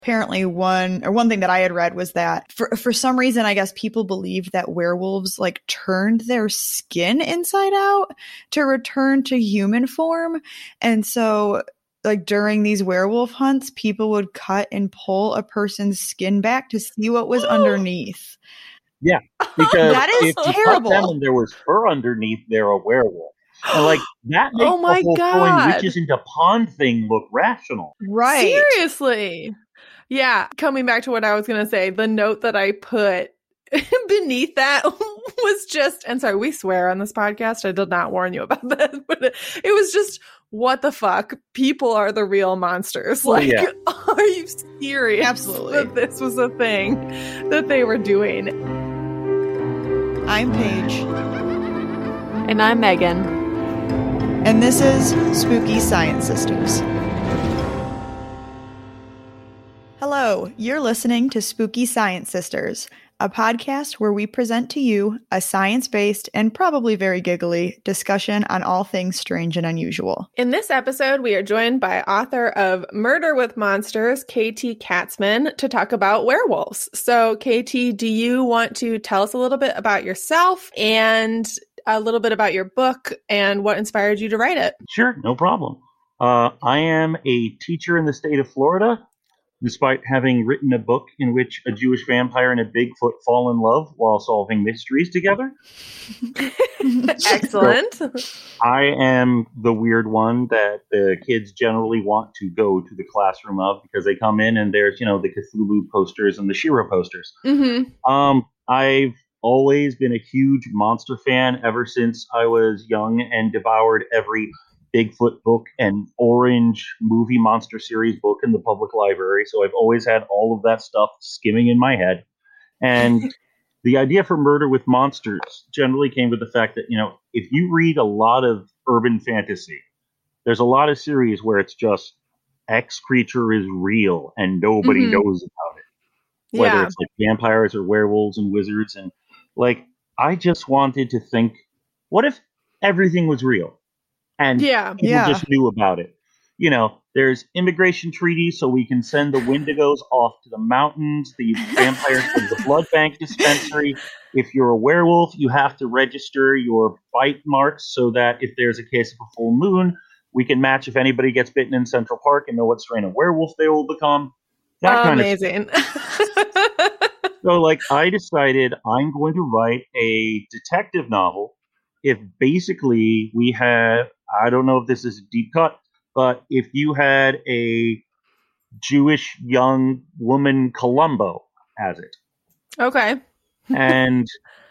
Apparently one thing that I had read was that for some reason, I guess people believed that werewolves like turned their skin inside out to return to human form. And so like during these werewolf hunts, people would cut and pull a person's skin back to see what was underneath. Yeah, because that is if you terrible. cut them and there was fur underneath, they're a werewolf. And like that makes the whole throwing witches into pond thing look rational. Right. Seriously. Yeah. Coming back to what I was going to say, the note that I put beneath that was just, and sorry, we swear on this podcast. I did not warn you about that, but it was just, what the fuck? People are the real monsters. Like, are you serious? Absolutely. That this was a thing that they were doing. I'm Paige. And I'm Megan. And this is Spooky Science Sisters. Hello, you're listening to Spooky Science Sisters, a podcast where we present to you a science-based and probably very giggly discussion on all things strange and unusual. In this episode, we are joined by author of Murder with Monsters, KT Katzman, to talk about werewolves. So, KT, do you want to tell us a little bit about yourself and a little bit about your book and what inspired you to write it? Sure, no problem. I am a teacher in the state of Florida, despite having written a book in which a Jewish vampire and a Bigfoot fall in love while solving mysteries together. Excellent. So I am the weird one that the kids generally want to go to the classroom of because they come in and there's, the Cthulhu posters and the She-Ra posters. Mm-hmm. I've always been a huge monster fan ever since I was young and devoured every Bigfoot book and Orange movie monster series book in the public library. So I've always had all of that stuff skimming in my head. And the idea for Murder with Monsters generally came with the fact that, if you read a lot of urban fantasy, there's a lot of series where it's just X creature is real and nobody knows about it. Whether it's like vampires or werewolves and wizards. And like, I just wanted to think, what if everything was real? And people just knew about it. There's immigration treaties, so we can send the Wendigos off to the mountains, the vampires to the blood bank dispensary. If you're a werewolf, you have to register your bite marks so that if there's a case of a full moon, we can match if anybody gets bitten in Central Park and know what strain of werewolf they will become. That kind amazing. Of So, I decided I'm going to write a detective novel. If basically we have, I don't know if this is a deep cut, but if you had a Jewish young woman Columbo as it. Okay. And,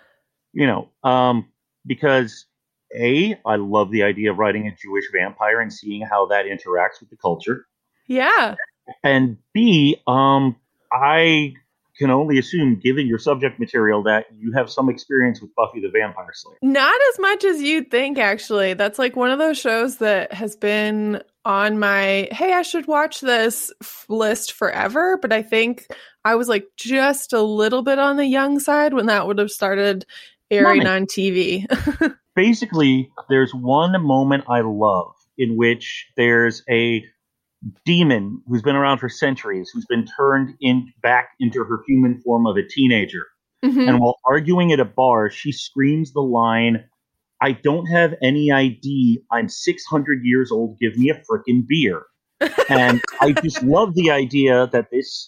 because A, I love the idea of writing a Jewish vampire and seeing how that interacts with the culture. Yeah. And B, I can only assume, given your subject material, that you have some experience with Buffy the Vampire Slayer. Not as much as you'd think, actually. That's like one of those shows that has been on my, hey, I should watch this list forever. But I think I was like just a little bit on the young side when that would have started airing on TV. Basically, there's one moment I love in which there's a demon who's been around for centuries, who's been turned back into her human form of a teenager. Mm-hmm. And while arguing at a bar, she screams the line, "I don't have any ID. I'm 600 years old. Give me a frickin' beer." And I just love the idea that this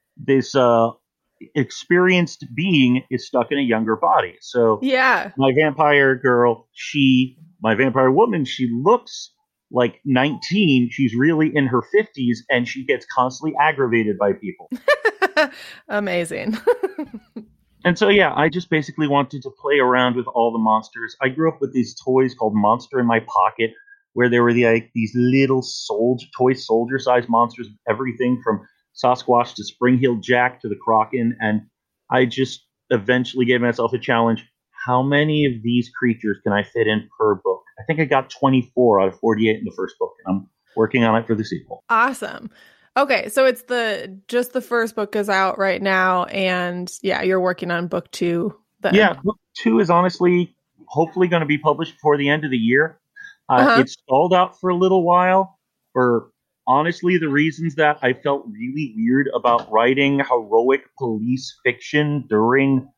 experienced being is stuck in a younger body. So my vampire girl, my vampire woman, she looks like 19, she's really in her 50s, and she gets constantly aggravated by people. Amazing. And so, I just basically wanted to play around with all the monsters. I grew up with these toys called Monster in My Pocket, where there were these little toy soldier-sized monsters, everything from Sasquatch to Spring-Heeled Jack to the Kraken, and I just eventually gave myself a challenge. How many of these creatures can I fit in per book? I think I got 24 out of 48 in the first book, and I'm working on it for the sequel. Awesome. Okay, so it's just the first book is out right now, and you're working on book 2. Book 2 is honestly, hopefully going to be published before the end of the year. It stalled out for a little while for honestly, the reasons that I felt really weird about writing heroic police fiction during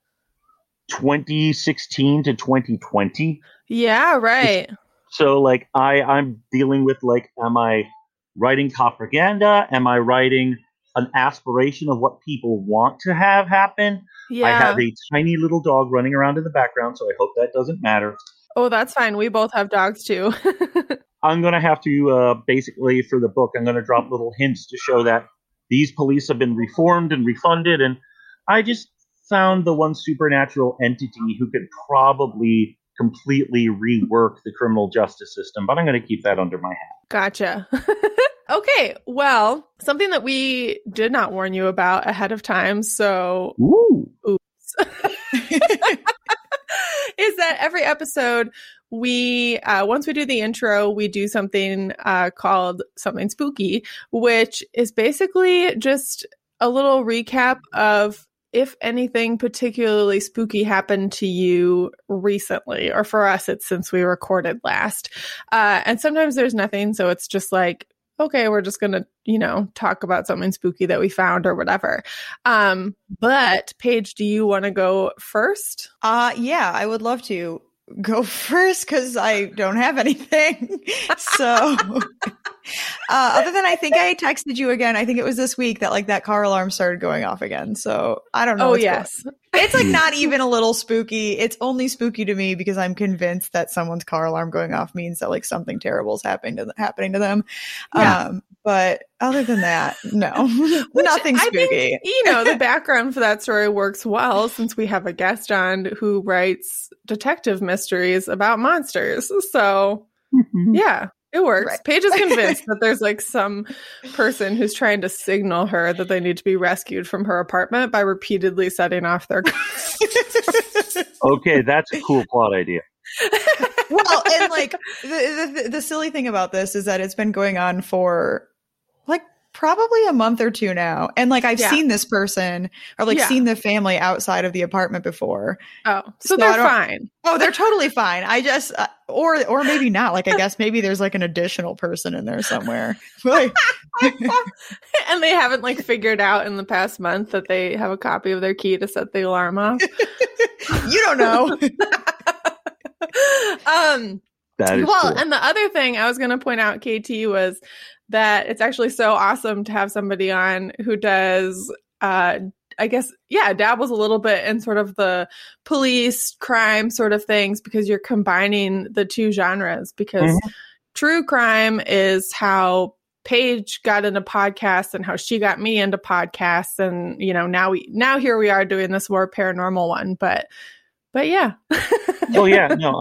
2016 to 2020. Yeah, right. So, like, I'm dealing with, like, am I writing propaganda? Am I writing an aspiration of what people want to have happen? Yeah. I have a tiny little dog running around in the background, so I hope that doesn't matter. Oh, that's fine. We both have dogs, too. I'm going to have to, basically, for the book, I'm going to drop little hints to show that these police have been reformed and refunded, and I just found the one supernatural entity who could probably completely rework the criminal justice system, but I'm going to keep that under my hat. Gotcha. Okay, well, something that we did not warn you about ahead of time, so oops, is that every episode we, once we do the intro, we do something called Something Spooky, which is basically just a little recap of if anything particularly spooky happened to you recently, or for us, it's since we recorded last. And sometimes there's nothing, so it's just like, okay, we're just going to, talk about something spooky that we found or whatever. But Paige, do you want to go first? Yeah, I would love to go first because I don't have anything. So other than I think I texted you again, I think it was this week that like that car alarm started going off again. So I don't know. Oh, yes. It's like not even a little spooky. It's only spooky to me because I'm convinced that someone's car alarm going off means that like something terrible is happening to them. Yeah. But other than that, no, nothing spooky. I think, the background for that story works well since we have a guest on who writes detective mysteries about monsters. So yeah, it works. Right. Paige is convinced that there's like some person who's trying to signal her that they need to be rescued from her apartment by repeatedly setting off their car. Okay, that's a cool plot idea. Well, and like the silly thing about this is that it's been going on for like probably a month or two now, and like I've seen this person or like seen the family outside of the apartment before. Oh, so they're fine. Oh, they're totally fine. I just or maybe not. Like I guess maybe there's like an additional person in there somewhere. Like, and they haven't like figured out in the past month that they have a copy of their key to set the alarm off. You don't know. That is well, cool. And the other thing I was going to point out, KT, was that it's actually so awesome to have somebody on who does, I guess, dabbles a little bit in sort of the police crime sort of things because you're combining the two genres because true crime is how Paige got into podcasts and how she got me into podcasts. And, now here we are doing this more paranormal one, but yeah. Well, yeah, no,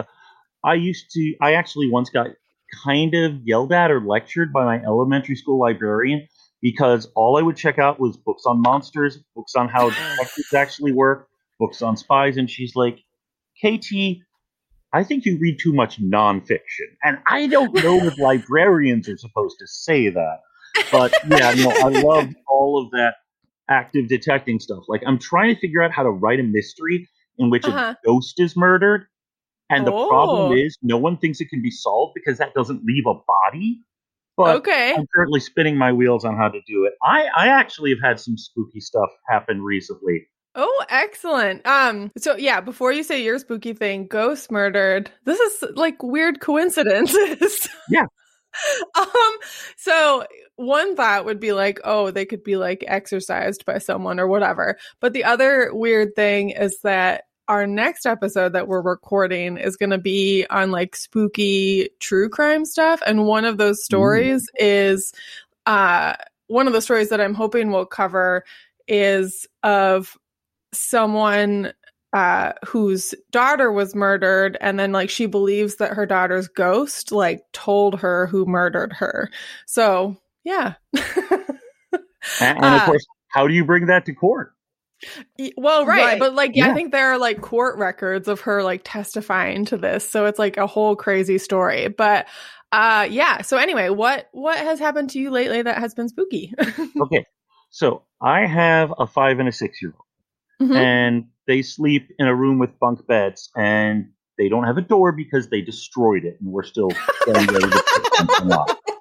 I actually once got kind of yelled at or lectured by my elementary school librarian because all I would check out was books on monsters, books on how detectives actually work, books on spies, and she's like, KT, I think you read too much nonfiction. And I don't know if librarians are supposed to say that. But yeah, no, I love all of that active detecting stuff. Like, I'm trying to figure out how to write a mystery in which a ghost is murdered. And the problem is no one thinks it can be solved because that doesn't leave a body. But I'm currently spinning my wheels on how to do it. I actually have had some spooky stuff happen recently. Oh, excellent. So yeah, before you say your spooky thing, ghost murdered. This is like weird coincidences. Yeah. So one thought would be like, oh, they could be like exorcised by someone or whatever. But the other weird thing is that our next episode that we're recording is going to be on like spooky true crime stuff. And one of those stories is, one of the stories that I'm hoping we'll cover is of someone whose daughter was murdered, and then like she believes that her daughter's ghost like told her who murdered her. So yeah. And of course, how do you bring that to court? Well, right. But like, I think there are like court records of her like testifying to this. So it's like a whole crazy story. But so anyway, what has happened to you lately that has been spooky? Okay. So I have a 5 and a 6-year-old, and they sleep in a room with bunk beds, and they don't have a door because they destroyed it, and we're still getting ready to put something up.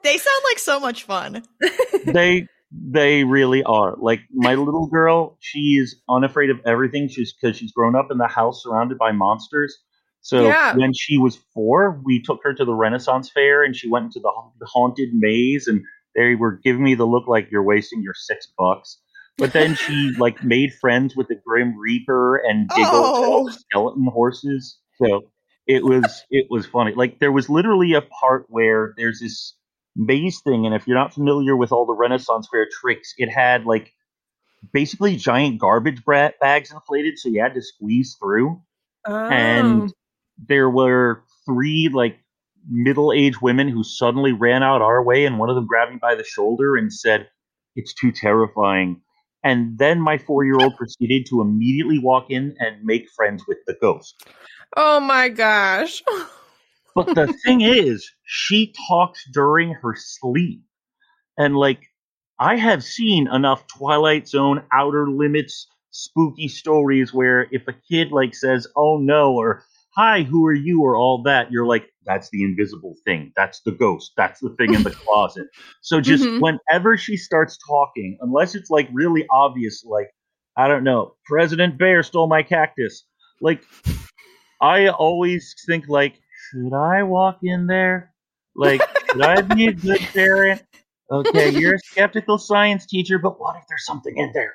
They sound like so much fun. They really are. Like, my little girl, she is unafraid of everything because she's grown up in the house surrounded by monsters. So when she was 4, we took her to the Renaissance Fair, and she went into the haunted maze, and they were giving me the look like, you're wasting your $6. But then she like made friends with the Grim Reaper and giggled at all the skeleton horses. So it was funny. Like, there was literally a part where there's this maze thing, and if you're not familiar with all the Renaissance Fair tricks, it had like basically giant garbage bags inflated, so you had to squeeze through. And there were 3 like middle-aged women who suddenly ran out our way, and one of them grabbed me by the shoulder and said, "It's too terrifying." And then my 4-year-old proceeded to immediately walk in and make friends with the ghost. Oh my gosh. But the thing is, she talks during her sleep. And like, I have seen enough Twilight Zone, Outer Limits, spooky stories where if a kid like says, "Oh no," or "Hi, who are you?" or all that, you're like, that's the invisible thing. That's the ghost. That's the thing in the closet. So just whenever she starts talking, unless it's like really obvious, like, I don't know, President Bear stole my cactus. Like, I always think like, should I walk in there? Like, should I be a good parent? Okay, you're a skeptical science teacher, but what if there's something in there?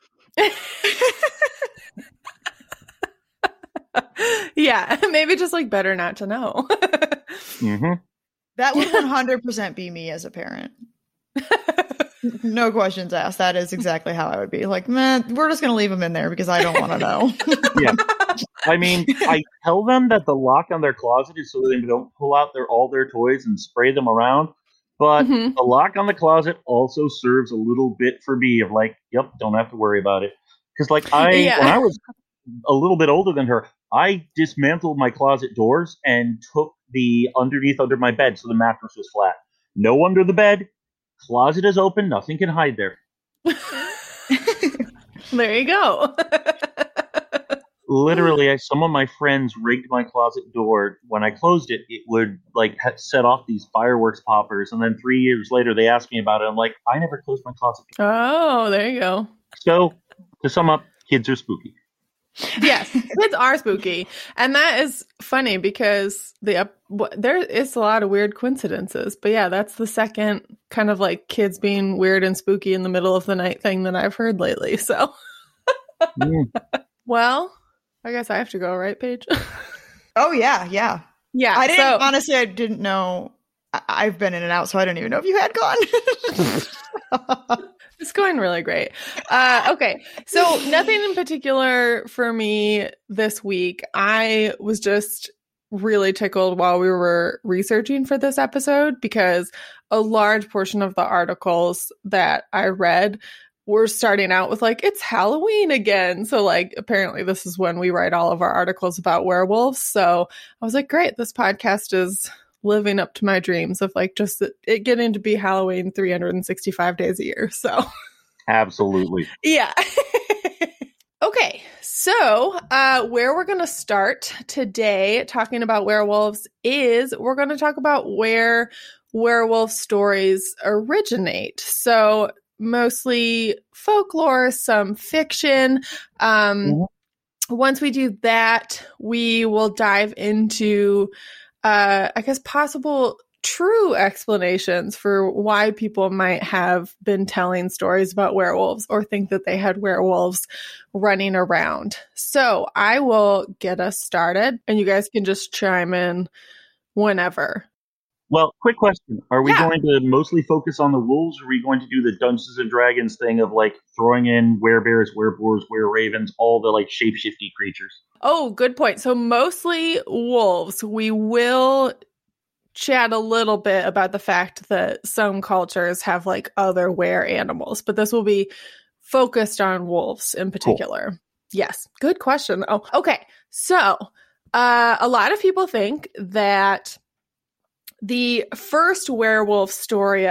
Yeah, maybe just like better not to know. That would 100% be me as a parent. No questions asked. That is exactly how I would be. Like, man, we're just going to leave them in there because I don't want to know. Yeah. I mean, I tell them that the lock on their closet is so they don't pull out all their toys and spray them around. But the lock on the closet also serves a little bit for me of like, yep, don't have to worry about it. Because like when I was a little bit older than her, I dismantled my closet doors and took the underneath under my bed so the mattress was flat. No under the bed. Closet is open. Nothing can hide there. There you go. Literally, some of my friends rigged my closet door. When I closed it, it would like set off these fireworks poppers. And then 3 years later, they asked me about it. I'm like, I never closed my closet door. Oh, there you go. So, to sum up, kids are spooky. Yes, kids are spooky. And that is funny because there is a lot of weird coincidences. But yeah, that's the second kind of like kids being weird and spooky in the middle of the night thing that I've heard lately. So, Well, I guess I have to go, right, Paige? Oh, yeah. Yeah. Honestly, I didn't know. I've been in and out, so I didn't even know if you had gone. It's going really great. Okay. So nothing in particular for me this week. I was just really tickled while we were researching for this episode because a large portion of the articles that I read were starting out with like, it's Halloween again. So like, apparently this is when we write all of our articles about werewolves. So I was like, great, this podcast is living up to my dreams of like just it getting to be Halloween 365 days a year. So absolutely. Yeah. Okay. So where we're going to start today talking about werewolves is we're going to talk about where werewolf stories originate. So mostly folklore, some fiction. Once we do that, we will dive into I guess possible true explanations for why people might have been telling stories about werewolves or think that they had werewolves running around. So I will get us started and you guys can just chime in whenever. Well, quick question. Are we going to mostly focus on the wolves, or are we going to do the Dungeons and Dragons thing of like throwing in werebears, wereboars, wereravens, all the like shape-shifty creatures? Oh, good point. So mostly wolves. We will chat a little bit about the fact that some cultures have like other were animals, but this will be focused on wolves in particular. Cool. Yes. Good question. Oh, okay. So a lot of people think that the first werewolf story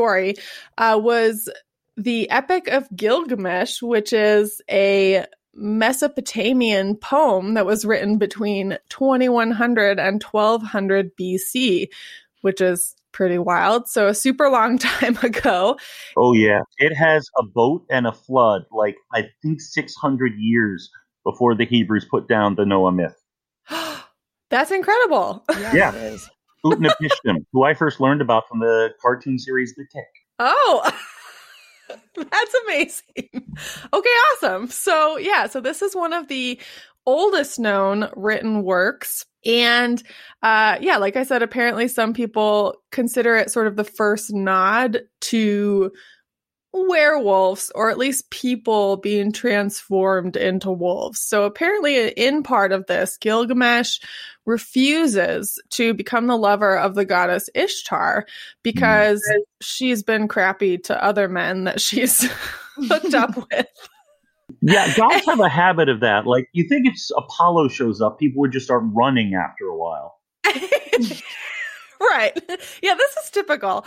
was the Epic of Gilgamesh, which is a Mesopotamian poem that was written between 2100 and 1200 BC, which is pretty wild. So a super long time ago. Oh, yeah. It has a boat and a flood, like, I think 600 years before the Hebrews put down the Noah myth. That's incredible. Yeah. It is. Utnapishtim, who I first learned about from the cartoon series The Tick. Oh, that's amazing. Okay, awesome. So this is one of the oldest known written works. And like I said, apparently some people consider it sort of the first nod to werewolves, or at least people being transformed into wolves. So apparently in part of this, Gilgamesh refuses to become the lover of the goddess Ishtar because she's been crappy to other men that she's hooked up with. Yeah, gods have a habit of that. Like, you think if Apollo shows up, people would just start running after a while. Right. Yeah, this is typical.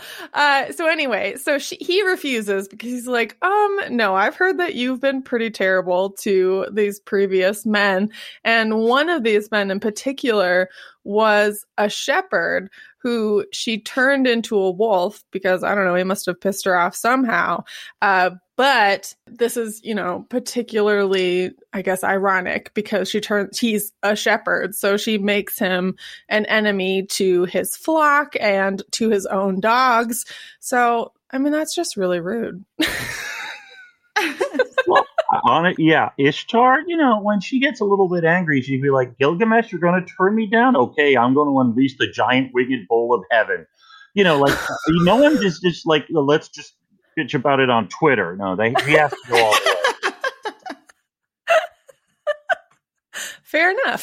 He refuses because he's like, no, I've heard that you've been pretty terrible to these previous men. And one of these men in particular was a shepherd who she turned into a wolf because, I don't know, he must have pissed her off somehow. But this is, particularly, I guess, ironic because he's a shepherd. So she makes him an enemy to his flock and to his own dogs. So, I mean, that's just really rude. Well, Ishtar, when she gets a little bit angry, she'd be like, Gilgamesh, you're going to turn me down? Okay, I'm going to unleash the giant winged bull of heaven. No one just like, let's just bitch about it on Twitter. No, he has to go all the way. Fair enough.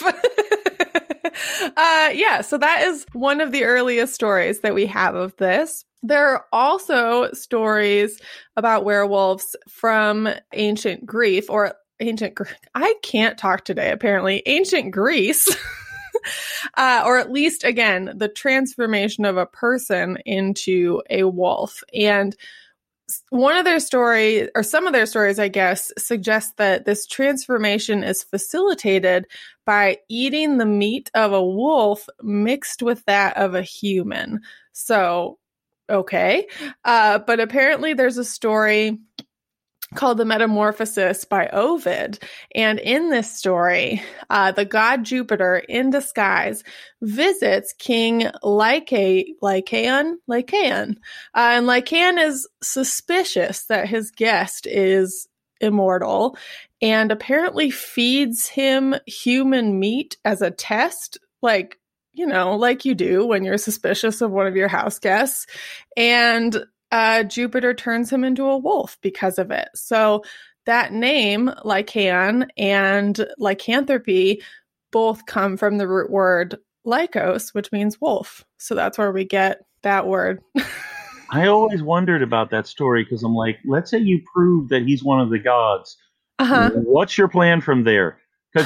So that is one of the earliest stories that we have of this. There are also stories about werewolves from ancient Greece, I can't talk today, apparently. Ancient Greece, or at least, again, the transformation of a person into a wolf. And one of their stories, or some of their stories, I guess, suggest that this transformation is facilitated by eating the meat of a wolf mixed with that of a human. So, okay. But apparently there's a story called The Metamorphosis by Ovid. And in this story, the god Jupiter in disguise visits King Lycaon. And Lycaon is suspicious that his guest is immortal and apparently feeds him human meat as a test, like you do when you're suspicious of one of your house guests. And Jupiter turns him into a wolf because of it. So that name, Lycaon, and lycanthropy both come from the root word lykos, which means wolf. So that's where we get that word. I always wondered about that story because I'm like, let's say you prove that he's one of the gods. Uh-huh. What's your plan from there? Because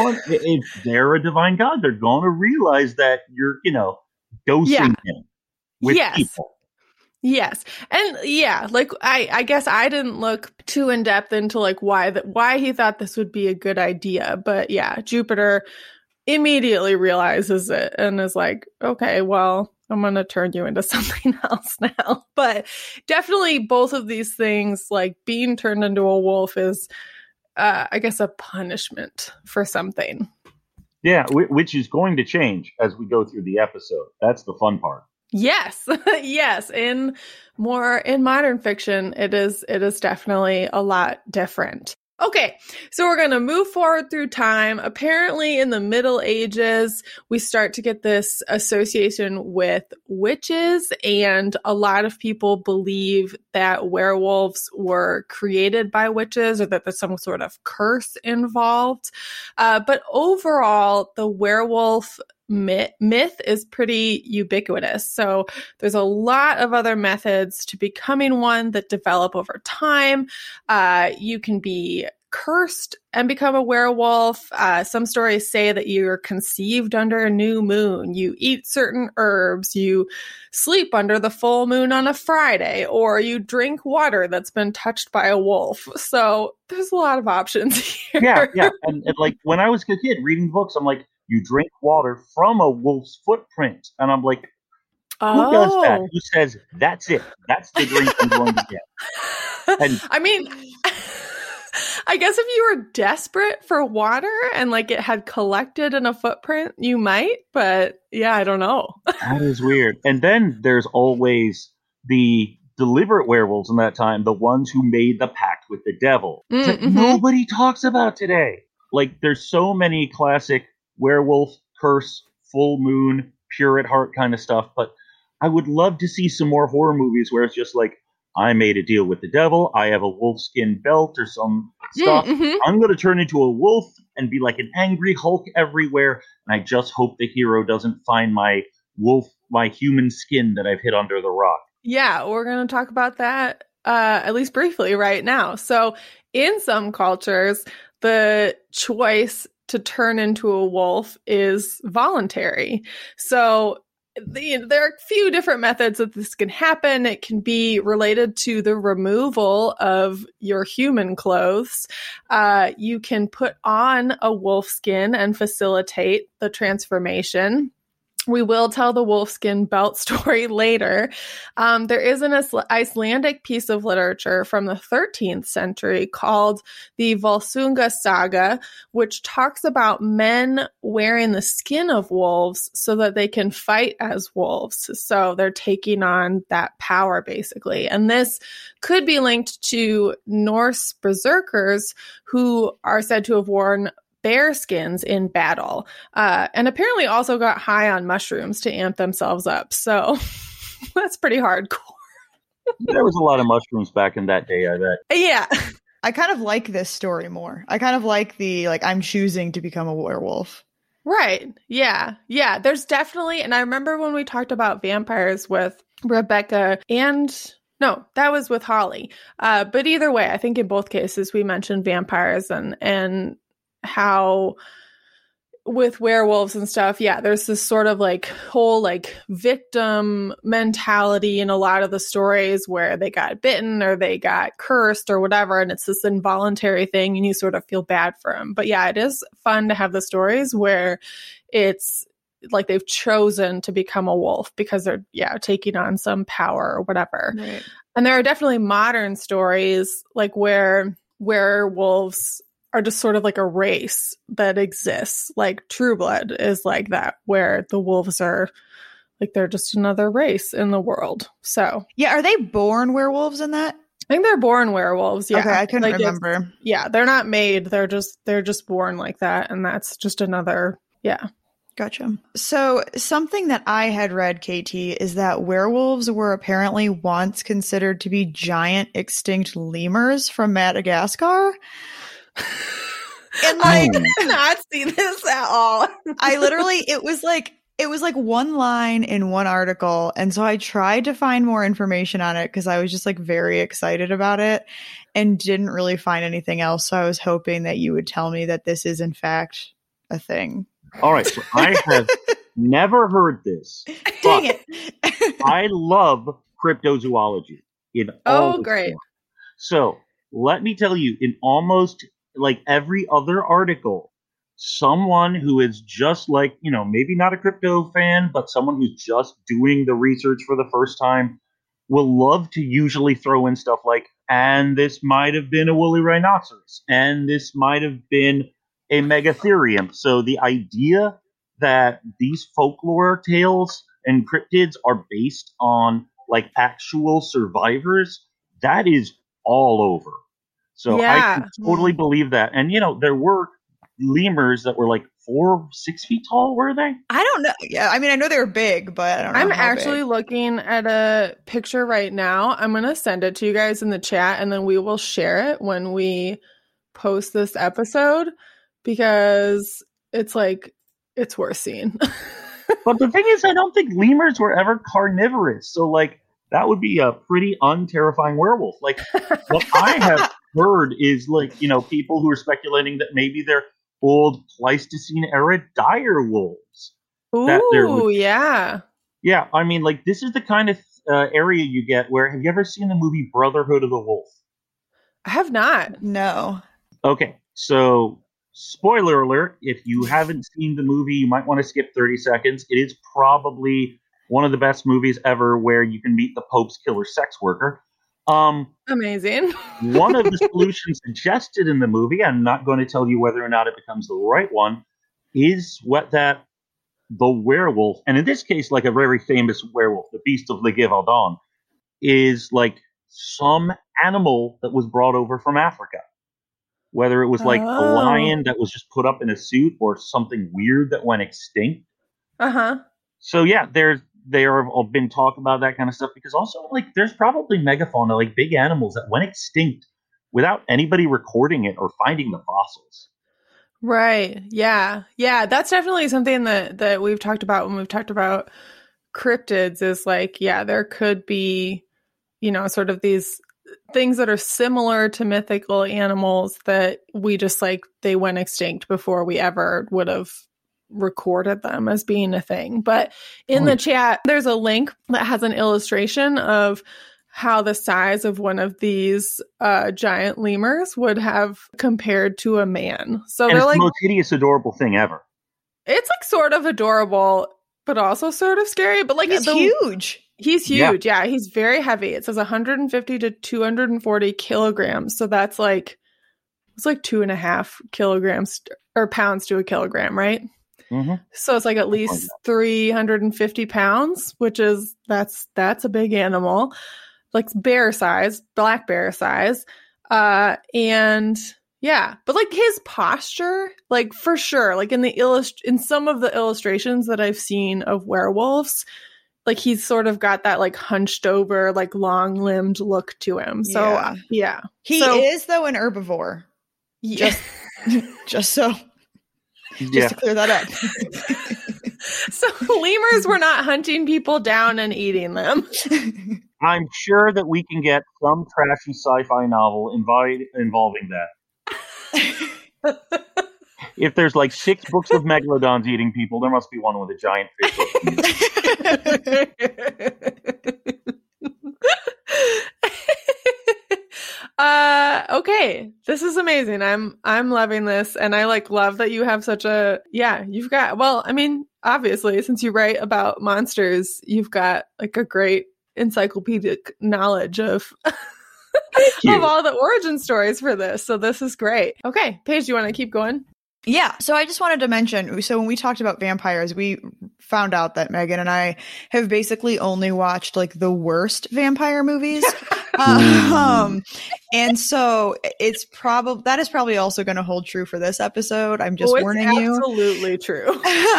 if they're a divine god, they're going to realize that you're, dosing him with people. Yes. And I guess I didn't look too in depth into why he thought this would be a good idea. But yeah, Jupiter immediately realizes it and is like, okay, well, I'm going to turn you into something else now. But definitely both of these things, like being turned into a wolf is, I guess, a punishment for something. Yeah, which is going to change as we go through the episode. That's the fun part. Yes. Yes. In modern fiction, it is definitely a lot different. Okay, so we're going to move forward through time. Apparently in the Middle Ages, we start to get this association with witches, and a lot of people believe that werewolves were created by witches or that there's some sort of curse involved. But overall, the werewolf myth is pretty ubiquitous. So there's a lot of other methods to becoming one that develop over time. You can be cursed and become a werewolf. Some stories say that you're conceived under a new moon. You eat certain herbs. You sleep under the full moon on a Friday, or you drink water that's been touched by a wolf. So there's a lot of options here. Yeah. And like when I was a kid reading books, I'm like, you drink water from a wolf's footprint. And I'm like, Who does that? Oh. Who says, that's it? That's the drink I'm going to get. And I mean, I guess if you were desperate for water and like it had collected in a footprint, you might, but yeah, I don't know. that is weird. And then there's always the deliberate werewolves in that time, the ones who made the pact with the devil that nobody talks about today. Like, there's so many classic werewolf, curse, full moon, pure at heart kind of stuff, but I would love to see some more horror movies where it's just like, I made a deal with the devil, I have a wolfskin belt or some stuff, I'm going to turn into a wolf and be like an angry Hulk everywhere, and I just hope the hero doesn't find my human skin that I've hid under the rock. Yeah, we're going to talk about that at least briefly right now. So in some cultures, the choice to turn into a wolf is voluntary. So there are a few different methods that this can happen. It can be related to the removal of your human clothes. You can put on a wolf skin and facilitate the transformation. We will tell the wolfskin belt story later. There is an Icelandic piece of literature from the 13th century called the Volsunga Saga, which talks about men wearing the skin of wolves so that they can fight as wolves. So they're taking on that power, basically. And this could be linked to Norse berserkers who are said to have worn bear skins in battle, and apparently also got high on mushrooms to amp themselves up. So that's pretty hardcore. There was a lot of mushrooms back in that day, I bet. Yeah. I kind of like this story more. I kind of like I'm choosing to become a werewolf. Right. Yeah. Yeah. There's definitely, and I remember when we talked about vampires with Rebecca no, that was with Holly. But either way, I think in both cases we mentioned vampires and how with werewolves and stuff, yeah, there's this sort of like whole like victim mentality in a lot of the stories where they got bitten or they got cursed or whatever, and it's this involuntary thing and you sort of feel bad for them. But yeah, it is fun to have the stories where it's like they've chosen to become a wolf because they're taking on some power or whatever. Right. And there are definitely modern stories like where werewolves are just sort of like a race that exists. Like True Blood is like that, where the wolves are like, they're just another race in the world. So yeah, are they born werewolves in that? I think they're born werewolves. Yeah. Okay, I couldn't like remember. Yeah, they're not made. They're just born like that. And that's just another, yeah. Gotcha. So something that I had read, KT, is that werewolves were apparently once considered to be giant extinct lemurs from Madagascar. And I did not see this at all. it was like one line in one article, and so I tried to find more information on it because I was just like very excited about it and didn't really find anything else. So I was hoping that you would tell me that this is in fact a thing. All right, so I have never heard this. Dang it. I love cryptozoology in all the great. form. So let me tell you, in almost like every other article, someone who is just like, maybe not a crypto fan, but someone who's just doing the research for the first time will love to usually throw in stuff like, and this might have been a woolly rhinoceros, and this might have been a megatherium. So the idea that these folklore tales and cryptids are based on like actual survivors, that is all over. So I can totally believe that. And, there were lemurs that were like 4-6 feet tall, were they? I don't know. Yeah, I mean, I know they were big, but I don't know. I'm actually looking at a picture right now. I'm going to send it to you guys in the chat, and then we will share it when we post this episode because it's worth seeing. But the thing is, I don't think lemurs were ever carnivorous. So, like, that would be a pretty unterrifying werewolf. Like, what I have heard is, like, people who are speculating that maybe they're old Pleistocene era dire wolves. Ooh, yeah. Yeah, I mean, like, this is the kind of area you get where, have you ever seen the movie Brotherhood of the Wolf? I have not. No. Okay, so spoiler alert, if you haven't seen the movie, you might want to skip 30 seconds. It is probably one of the best movies ever where you can meet the Pope's killer sex worker. Amazing. One of the solutions suggested in the movie, I'm not going to tell you whether or not it becomes the right one, is the werewolf, and in this case, like a very famous werewolf, the Beast of Le Gévaudan, is like some animal that was brought over from Africa. Whether it was like a lion that was just put up in a suit or something weird that went extinct. So yeah, there have been talk about that kind of stuff, because also like there's probably megafauna, like big animals that went extinct without anybody recording it or finding the fossils. Right. Yeah. Yeah. That's definitely something that we've talked about when we've talked about cryptids, is like, yeah, there could be, sort of these things that are similar to mythical animals that we just like, they went extinct before we ever would have recorded them as being a thing. But in the chat, there's a link that has an illustration of how the size of one of these giant lemurs would have compared to a man. So and they're it's like the most hideous, adorable thing ever. It's like sort of adorable, but also sort of scary. But like he's huge. He's huge. Yeah, he's very heavy. It says 150 to 240 kilograms. So that's like, it's like 2.5 kilograms or pounds to a kilogram, right? Mm-hmm. So it's like at least 350 pounds, which is, that's a big animal, like bear size, black bear size. And yeah, but like his posture, like for sure, like in some of the illustrations that I've seen of werewolves, like he's sort of got that like hunched over, like long limbed look to him. So yeah. He is though an herbivore. Yeah. Just to clear that up. So lemurs were not hunting people down and eating them. I'm sure that we can get some trashy sci-fi novel involving that. If there's like 6 books of megalodons eating people, there must be one with a giant fish. Okay, this is amazing. I'm loving this, and I like love that you have such a you've got, well, I mean, obviously, since you write about monsters, you've got like a great encyclopedic knowledge of of all the origin stories for this. So this is great. Okay, Paige, do you want to keep going? Yeah. So I just wanted to mention, so when we talked about vampires, we found out that Megan and I have basically only watched like the worst vampire movies. And so it's that is probably also going to hold true for this episode. I'm just warning you. Absolutely true.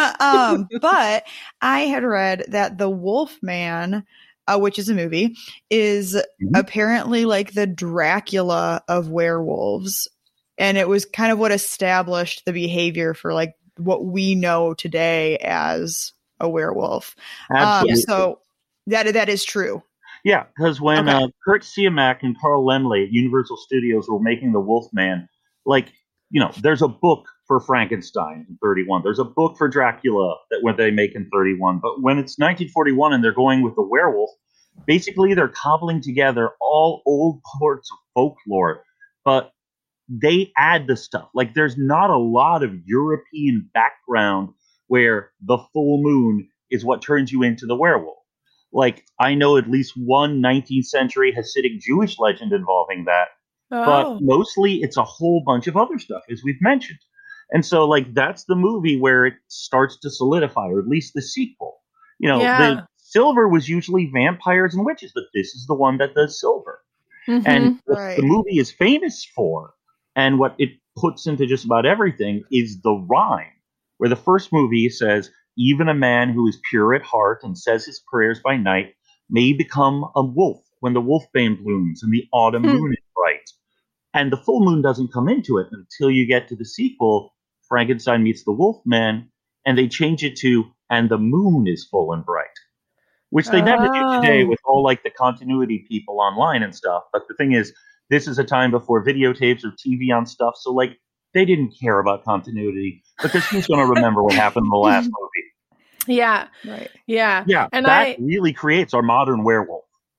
But I had read that The Wolfman, which is a movie, is apparently like the Dracula of werewolves. And it was kind of what established the behavior for like what we know today as a werewolf. Absolutely. So that is true. Yeah, because when Kurt Siamak and Carl Laemmle at Universal Studios were making The Wolfman, like, there's a book for Frankenstein in 31. There's a book for Dracula that they make in 31. But when it's 1941 and they're going with the werewolf, basically they're cobbling together all old parts of folklore, but they add the stuff. Like, there's not a lot of European background where the full moon is what turns you into the werewolf. Like, I know at least one 19th century Hasidic Jewish legend involving that, but mostly it's a whole bunch of other stuff, as we've mentioned. And so, like, that's the movie where it starts to solidify, or at least the sequel. The Silver was usually vampires and witches, but this is the one that does Silver. Mm-hmm. And the movie is famous for, and what it puts into just about everything, is the rhyme, where the first movie says, even a man who is pure at heart and says his prayers by night may become a wolf when the wolfbane blooms and the autumn moon is bright. And the full moon doesn't come into it until you get to the sequel, Frankenstein meets the Wolfman, and they change it to, and the moon is full and bright. Which they never do today with all like the continuity people online and stuff. But the thing is, this is a time before videotapes or TV on stuff, so like they didn't care about continuity because who's going to remember what happened in the last movie? Yeah, right. Yeah, and that really creates our modern werewolf.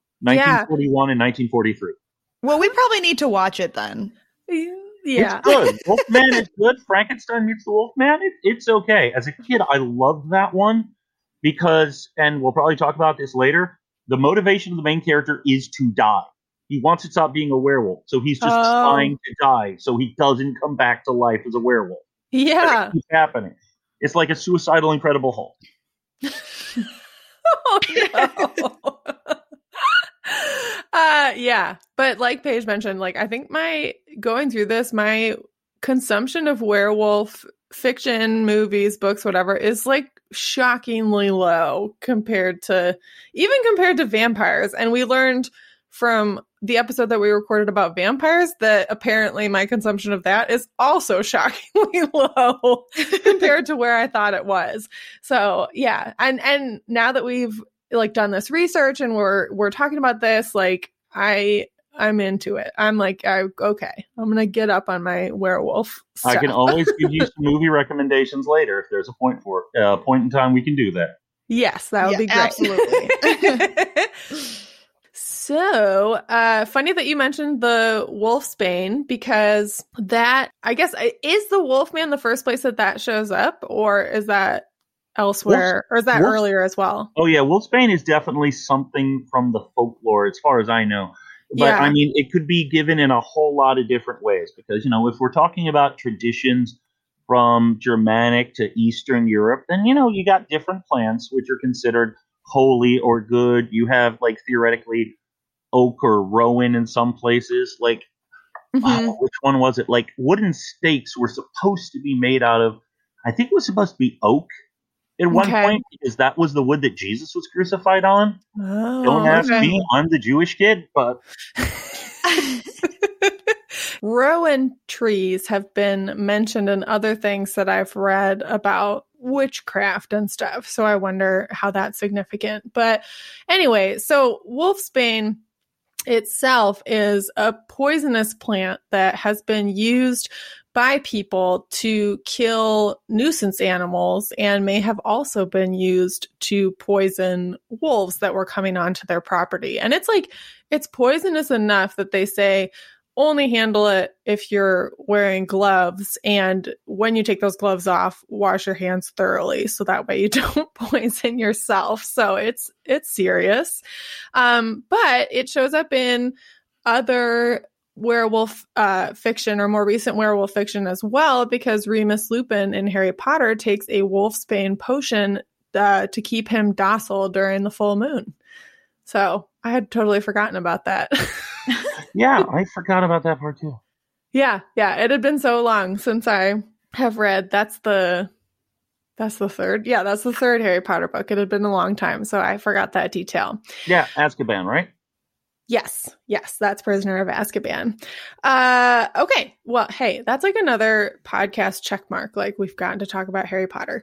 1941 and 1943. Well, we probably need to watch it then. Yeah, it's good. Wolfman is good. Frankenstein meets the Wolfman. It's okay. As a kid, I loved that one because, and we'll probably talk about this later, the motivation of the main character is to die. He wants to stop being a werewolf, so he's just trying to die so he doesn't come back to life as a werewolf. Yeah. That keeps happening. It's like a suicidal Incredible Hulk. Oh, no. Yeah. But like Paige mentioned, like, I think going through this, my consumption of werewolf fiction, movies, books, whatever, is like shockingly low compared to vampires. And we learned from the episode that we recorded about vampires that apparently my consumption of that is also shockingly low compared to where I thought it was. So yeah. And now that we've like done this research and we're talking about this, like I'm into it. I'm like, okay, I'm going to get up on my werewolf stuff. I can always give you some movie recommendations later if there's a point in time we can do that. Yes, that would be great. Absolutely. So, funny that you mentioned the Wolfsbane, because that, I guess, is the Wolfman the first place that shows up, or is that elsewhere, or is that earlier as well? Oh yeah, Wolfsbane is definitely something from the folklore, as far as I know. But Yeah. I mean, it could be given in a whole lot of different ways, because, you know, if we're talking about traditions from Germanic to Eastern Europe, then, you know, you got different plants which are considered holy or good. You have, like, theoretically oak or rowan in some places. Like, which one was it? Like, wooden stakes were supposed to be made out of, I think it was supposed to be oak at one point, because that was the wood that Jesus was crucified on. Oh, Don't ask me, I'm the Jewish kid, but rowan trees have been mentioned in other things that I've read about witchcraft and stuff. So I wonder how that's significant. But anyway, so Wolfsbane itself is a poisonous plant that has been used by people to kill nuisance animals, and may have also been used to poison wolves that were coming onto their property. And it's poisonous enough that they say only handle it if you're wearing gloves, and when you take those gloves off, wash your hands thoroughly so that way you don't poison yourself. So it's serious. But it shows up in other werewolf fiction, or more recent werewolf fiction as well, because Remus Lupin in Harry Potter takes a wolfsbane potion to keep him docile during the full moon. So I had totally forgotten about that. yeah, I forgot about that part too. Yeah, it had been so long since I have read. That's the third. Yeah, that's the third Harry Potter book. It had been a long time, so I forgot that detail. Yeah, Azkaban, right? Yes, that's Prisoner of Azkaban. Okay, well, hey, that's like another podcast check mark. Like, we've gotten to talk about Harry Potter.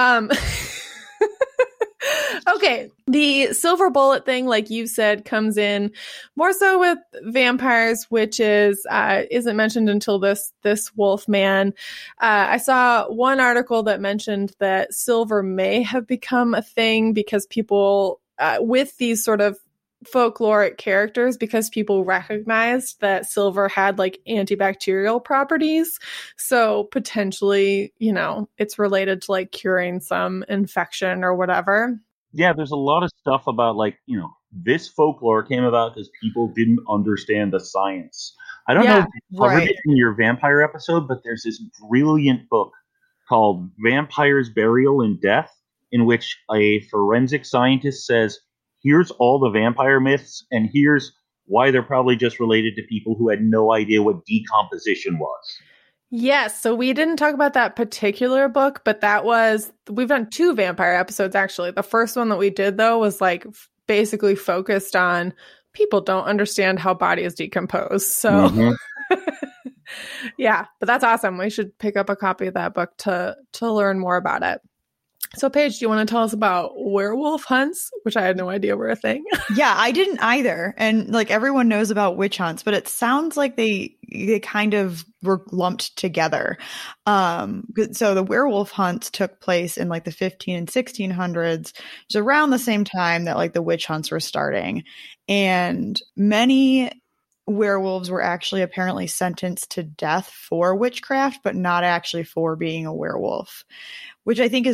Okay, the silver bullet thing, like you said, comes in more so with vampires, which isn't mentioned until this wolf man. I saw one article that mentioned that silver may have become a thing because people with these sort of folkloric characters, because people recognized that silver had like antibacterial properties. So potentially, you know, it's related to like curing some infection or whatever. Yeah, there's a lot of stuff about, like, you know, this folklore came about because people didn't understand the science. I don't know if you covered it in your vampire episode, but there's this brilliant book called Vampires, Burial, and Death, in which a forensic scientist says, here's all the vampire myths, and here's why they're probably just related to people who had no idea what decomposition was. Yes, so we didn't talk about that particular book, but we've done 2 vampire episodes, actually. The first one that we did, though, was like basically focused on people don't understand how bodies decompose. So yeah, but that's awesome. We should pick up a copy of that book to learn more about it. So Paige, do you want to tell us about werewolf hunts, which I had no idea were a thing? Yeah, I didn't either. And like everyone knows about witch hunts, but it sounds like they kind of were lumped together. So the werewolf hunts took place in like the 15 and 1600s, which is around the same time that like the witch hunts were starting. And many werewolves were actually apparently sentenced to death for witchcraft, but not actually for being a werewolf, which I think is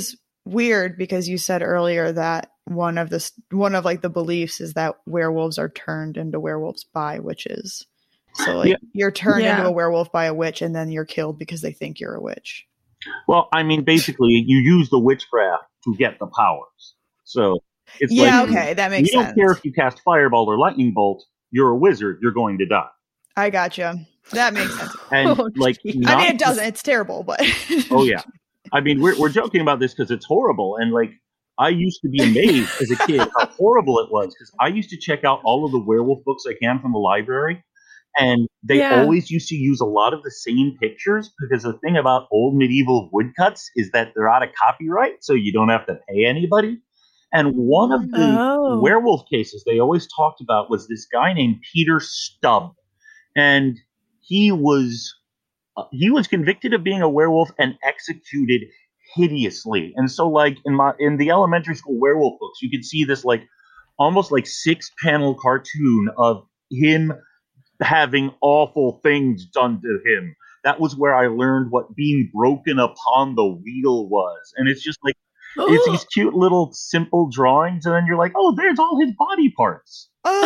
weird because you said earlier that one of like the beliefs is that werewolves are turned into werewolves by witches. So like you're turned into a werewolf by a witch and then you're killed because they think you're a witch. Well, I mean, basically, you use the witchcraft to get the powers. So it's okay, that makes sense. You don't care if you cast fireball or lightning bolt. You're a wizard. You're going to die. I gotcha. That makes sense. And I mean, it doesn't. It's terrible, but oh yeah. I mean, we're joking about this because it's horrible, and like I used to be amazed as a kid how horrible it was because I used to check out all of the werewolf books I can from the library, and they always used to use a lot of the same pictures because the thing about old medieval woodcuts is that they're out of copyright, so you don't have to pay anybody. And one of the werewolf cases they always talked about was this guy named Peter Stubb, and he was convicted of being a werewolf and executed hideously. And so, like in the elementary school werewolf books, you could see this like almost like 6-panel cartoon of him having awful things done to him. That was where I learned what being broken upon the wheel was. And it's just like it's these cute little simple drawings, and then you're like, oh, there's all his body parts.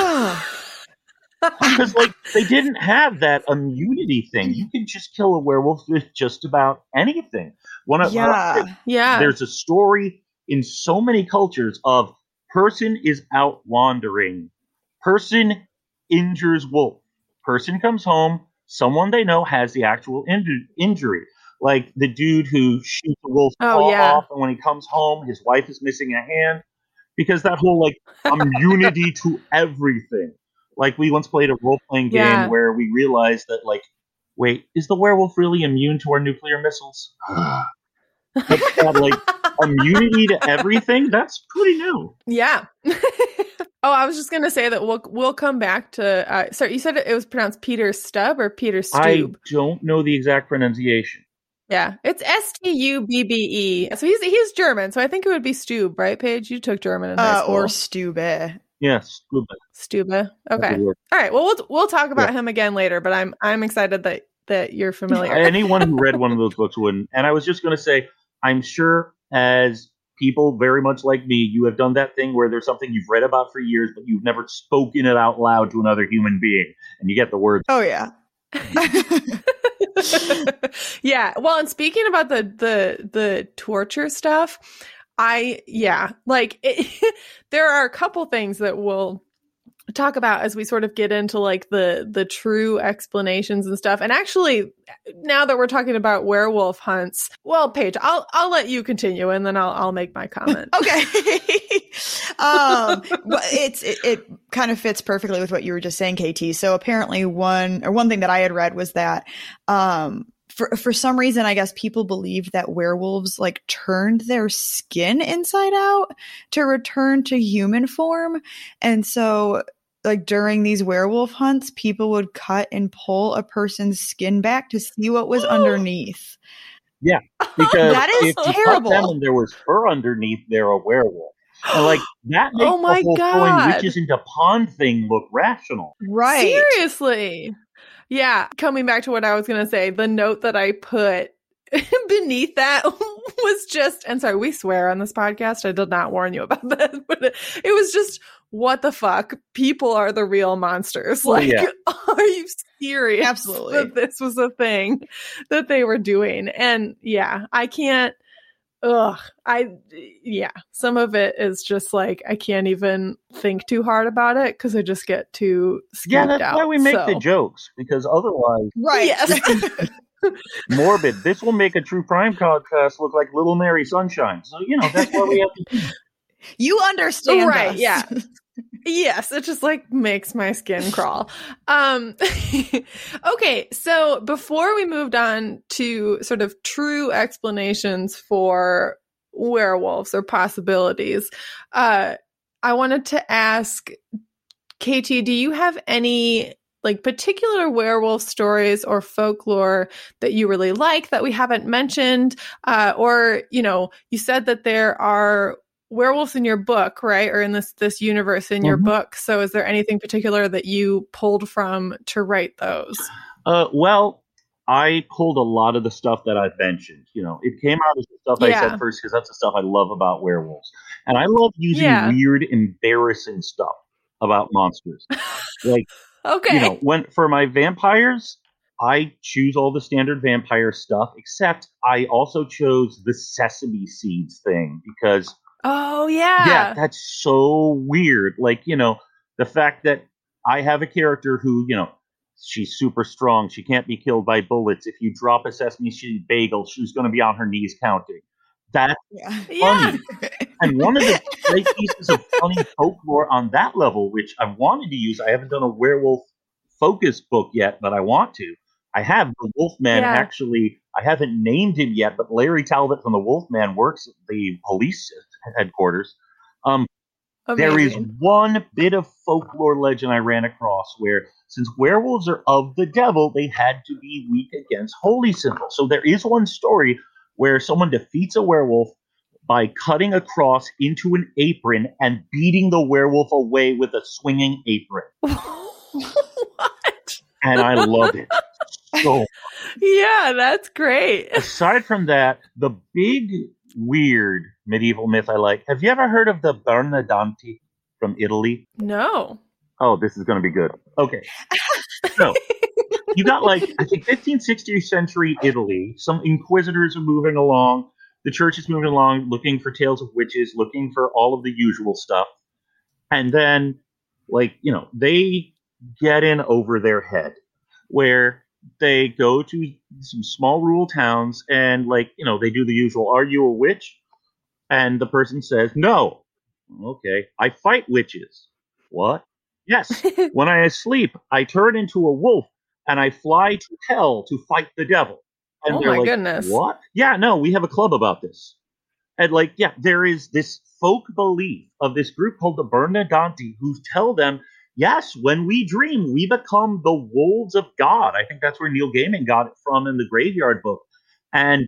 Because like they didn't have that immunity thing. You can just kill a werewolf with just about anything. There's a story in so many cultures of person is out wandering, person injures wolf, person comes home, someone they know has the actual injury. Like the dude who shoots a wolf's paw off, and when he comes home, his wife is missing a hand. Because that whole like immunity to everything. Like we once played a role-playing game where we realized that like, wait, is the werewolf really immune to our nuclear missiles? Like immunity to everything? That's pretty new. Yeah. I was just gonna say that we'll come back to. Sorry, you said it was pronounced Peter Stubb or Peter Stube? I don't know the exact pronunciation. Yeah, it's Stubbe. So he's German, so I think it would be Stube, right, Paige? You took German in high school. Or Stube. Yes, Stube. Okay. All right. Well, we'll talk about him again later, but I'm excited that you're familiar. Anyone who read one of those books wouldn't. And I was just going to say, I'm sure as people very much like me, you have done that thing where there's something you've read about for years, but you've never spoken it out loud to another human being, and you get the words. Oh yeah. Yeah. Well, and speaking about the torture stuff, there are a couple things that we'll talk about as we sort of get into like the true explanations and stuff. And actually, now that we're talking about werewolf hunts, well, Paige, I'll let you continue and then I'll make my comment. Okay. It kind of fits perfectly with what you were just saying, KT. So apparently one thing that I had read was that, for some reason, I guess people believed that werewolves like turned their skin inside out to return to human form. And so like during these werewolf hunts, people would cut and pull a person's skin back to see what was underneath. Yeah, because that is if terrible. You cut them and there was fur underneath, they're a werewolf. And like that makes the whole throwing witches into pond thing look rational. Right. Seriously. Yeah. Coming back to what I was going to say, the note that I put beneath that was just, and sorry, we swear on this podcast. I did not warn you about that, but it was just, what the fuck? People are the real monsters. Like, are you serious? Absolutely. That this was a thing that they were doing. And yeah, I can't, some of it is just like, I can't even think too hard about it because I just get too skeeved out. Yeah, that's why we make the jokes, because otherwise... Right. Yes. Morbid. This will make a true crime podcast look like Little Mary Sunshine. So, that's why we have to... You understand right, us. Yeah. Yes, it just like makes my skin crawl. Okay, so before we moved on to sort of true explanations for werewolves or possibilities, I wanted to ask, KT, do you have any like particular werewolf stories or folklore that you really like that we haven't mentioned? Or, you said that there are werewolves in your book, right? Or in this universe in your book. So is there anything particular that you pulled from to write those? Well, I pulled a lot of the stuff that I've mentioned. It came out as the stuff I Yeah. said first because that's the stuff I love about werewolves. And I love using Yeah. weird, embarrassing stuff about monsters. Like, Okay. for my vampires, I choose all the standard vampire stuff, except I also chose the sesame seeds thing because, Oh, yeah. that's so weird. Like, the fact that I have a character who, she's super strong. She can't be killed by bullets. If you drop a sesame seed bagel, she's going to be on her knees counting. That's funny. And one of the great pieces of funny folklore on that level, which I wanted to use, I haven't done a werewolf focus book yet, but I want to. I have the Wolfman, actually, I haven't named him yet, but Larry Talbot from the Wolfman works at the police headquarters. There is one bit of folklore legend I ran across where, since werewolves are of the devil, they had to be weak against holy symbol. So there is one story where someone defeats a werewolf by cutting a cross into an apron and beating the werewolf away with a swinging apron. What? And I love it. So, yeah, that's great. Aside from that, the big, weird medieval myth I like. Have you ever heard of the Bernardanti from Italy? No. Oh, this is going to be good. Okay. So, you got I think 15th, 16th century Italy. Some inquisitors are moving along. The church is moving along, looking for tales of witches, looking for all of the usual stuff. And then, they get in over their head, where they go to some small rural towns and, they do the usual, are you a witch? And the person says, no. Okay. I fight witches. What? Yes. When I asleep, I turn into a wolf and I fly to hell to fight the devil. And oh my goodness. What? Yeah, no, we have a club about this. And there is this folk belief of this group called the Bernardanti who tell them, yes, when we dream, we become the wolves of God. I think that's where Neil Gaiman got it from in the Graveyard Book. And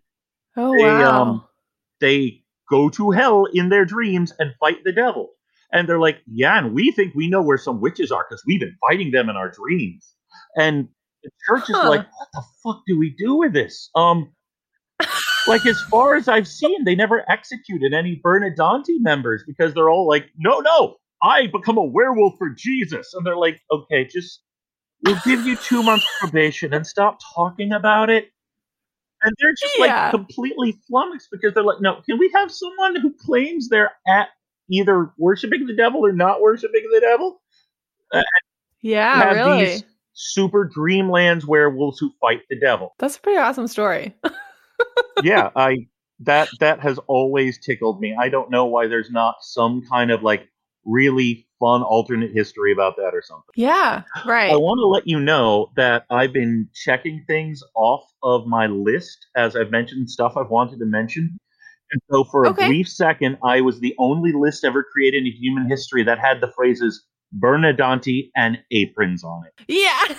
they go to hell in their dreams and fight the devil. And they're like, yeah, and we think we know where some witches are because we've been fighting them in our dreams. And the church is like, what the fuck do we do with this? As far as I've seen, they never executed any Bernardanti members because they're all like, no, I become a werewolf for Jesus. And they're like, okay, we'll give you 2 months probation and stop talking about it. And they're just completely flummoxed because they're like, no, can we have someone who claims they're at either worshiping the devil or not worshiping the devil? Really? These super dreamlands werewolves who fight the devil. That's a pretty awesome story. Yeah, that has always tickled me. I don't know why there's not some kind of really fun alternate history about that or something. Yeah, right. I want to let you know that I've been checking things off of my list as I've mentioned stuff I've wanted to mention. And so for a brief second, I was the only list ever created in human history that had the phrases Bernardanti and aprons on it. Yeah.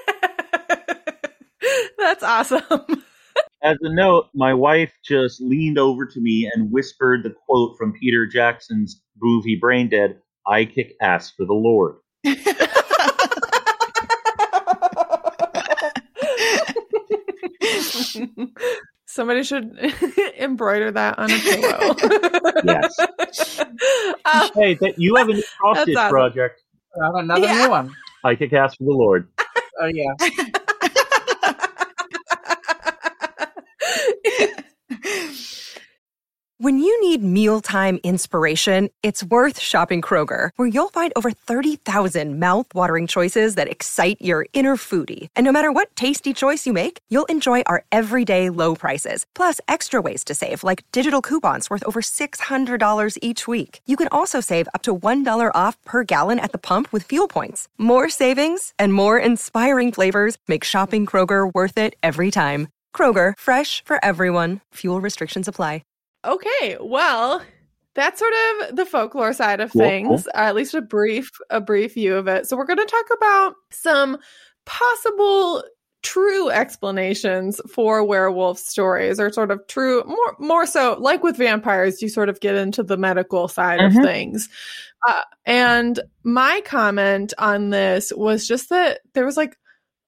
That's awesome. As a note, my wife just leaned over to me and whispered the quote from Peter Jackson's movie Braindead, I kick ass for the Lord. Somebody should embroider that on a pillow. Yes. Hey, you have a new cross-stitch project. I have another new one. I kick ass for the Lord. Oh, yeah. When you need mealtime inspiration, it's worth shopping Kroger, where you'll find over 30,000 mouth-watering choices that excite your inner foodie. And no matter what tasty choice you make, you'll enjoy our everyday low prices, plus extra ways to save, like digital coupons worth over $600 each week. You can also save up to $1 off per gallon at the pump with fuel points. More savings and more inspiring flavors make shopping Kroger worth it every time. Kroger, fresh for everyone. Fuel restrictions apply. Okay, well, that's sort of the folklore side of things, at least a brief view of it. So we're going to talk about some possible true explanations for werewolf stories, or sort of true, more so, like with vampires, you sort of get into the medical side of things. And my comment on this was just that there was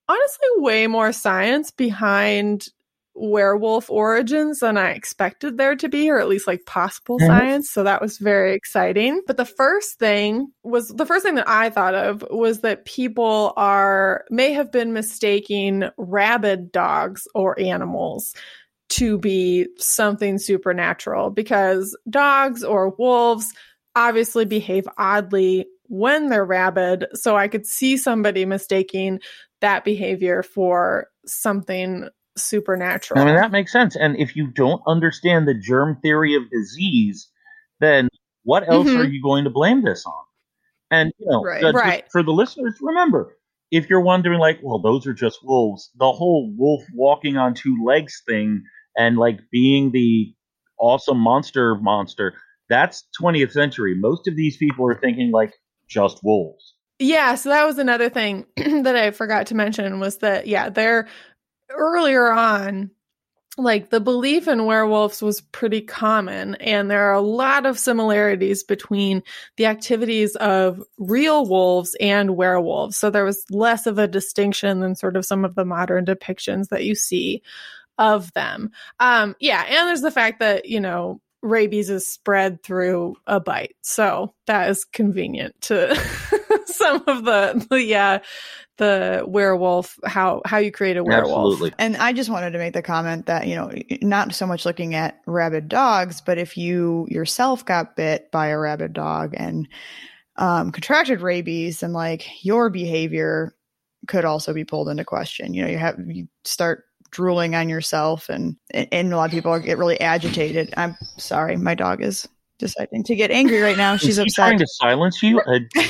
honestly way more science behind werewolf origins than I expected there to be, or at least like possible science. So that was very exciting. But the first thing that I thought of was that people may have been mistaking rabid dogs or animals to be something supernatural, because dogs or wolves obviously behave oddly when they're rabid. So I could see somebody mistaking that behavior for something supernatural. I mean, that makes sense. And if you don't understand the germ theory of disease, then what else are you going to blame this on? And, Right. For the listeners, remember, if you're wondering, like, well, those are just wolves, the whole wolf walking on two legs thing and, like, being the awesome monster, that's 20th century. Most of these people are thinking, like, just wolves. Yeah, so that was another thing that I forgot to mention was that, they're earlier on, like the belief in werewolves was pretty common, and there are a lot of similarities between the activities of real wolves and werewolves. So there was less of a distinction than sort of some of the modern depictions that you see of them. And there's the fact that, rabies is spread through a bite. So that is convenient to some of the werewolf, how you create a werewolf. Absolutely. And I just wanted to make the comment that, not so much looking at rabid dogs, but if you yourself got bit by a rabid dog and contracted rabies, then like your behavior could also be pulled into question. You start drooling on yourself, and a lot of people get really agitated. I'm sorry, my dog is deciding to get angry right now. She's Is he upset. trying to silence you?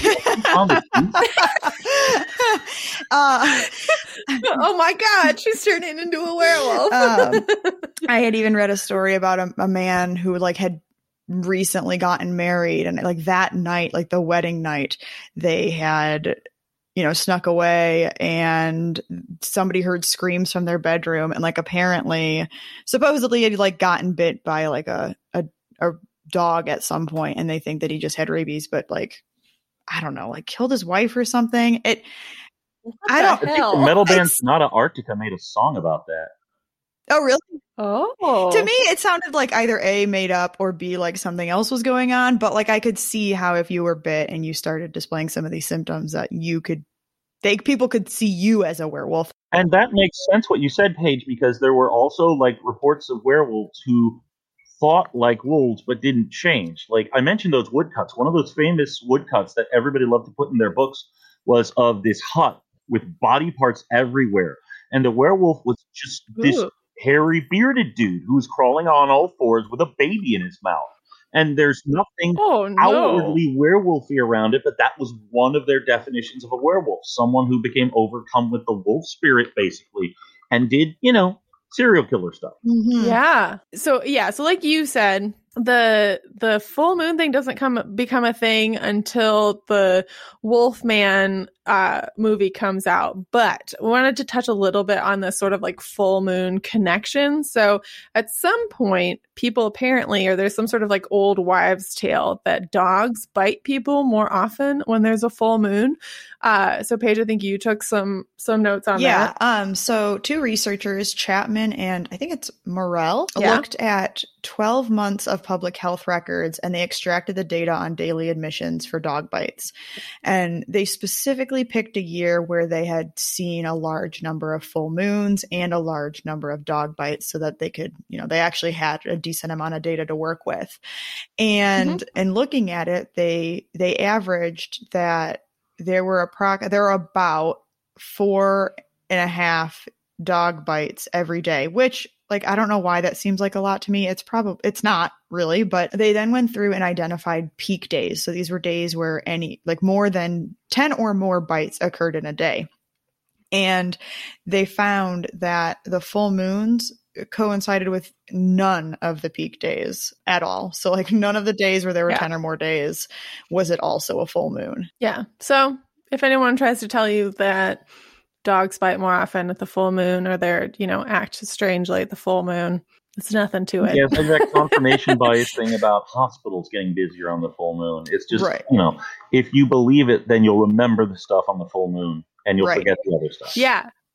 Oh my God, she's turning into a werewolf. I had even read a story about a man who like had recently gotten married, and like that night, like the wedding night, they had snuck away, and somebody heard screams from their bedroom, and like supposedly had like gotten bit by like a dog at some point, and they think that he just had rabies, but like I don't know, like killed his wife or something. I think the metal band Sonata Arctica made a song about that. Oh, really? Oh. To me, it sounded like either A, made up, or B, like something else was going on. But like I could see how if you were bit and you started displaying some of these symptoms that people could see you as a werewolf. And that makes sense what you said, Paige, because there were also like reports of werewolves who thought like wolves but didn't change. Like I mentioned those woodcuts. One of those famous woodcuts that everybody loved to put in their books was of this hut with body parts everywhere. And the werewolf was just this hairy, bearded dude who was crawling on all fours with a baby in his mouth. And there's nothing outwardly werewolfy around it, but that was one of their definitions of a werewolf. Someone who became overcome with the wolf spirit, basically, and did, serial killer stuff. Mm-hmm. Yeah. So like you said, the full moon thing doesn't become a thing until the Wolfman movie comes out. But I wanted to touch a little bit on this sort of like full moon connection. So at some point, people apparently, or there's some sort of like old wives' tale that dogs bite people more often when there's a full moon. So Paige, I think you took some notes on that. Yeah. So two researchers, Chapman and I think it's Morell, looked at 12 months of public health records, and they extracted the data on daily admissions for dog bites. And they specifically picked a year where they had seen a large number of full moons and a large number of dog bites, so that they could, they actually had a decent amount of data to work with. And in looking at it, they averaged that there were about 4.5 dog bites every day, which, like, I don't know why that seems like a lot to me. It's not really, but they then went through and identified peak days. So these were days where more than 10 or more bites occurred in a day. And they found that the full moons coincided with none of the peak days at all. So like none of the days where there were 10 or more days was it also a full moon. Yeah. So if anyone tries to tell you that dogs bite more often at the full moon, or they're, act strangely at the full moon, it's nothing to it. Yeah, it's like that confirmation bias thing about hospitals getting busier on the full moon. It's just, if you believe it, then you'll remember the stuff on the full moon and you'll forget the other stuff. Yeah.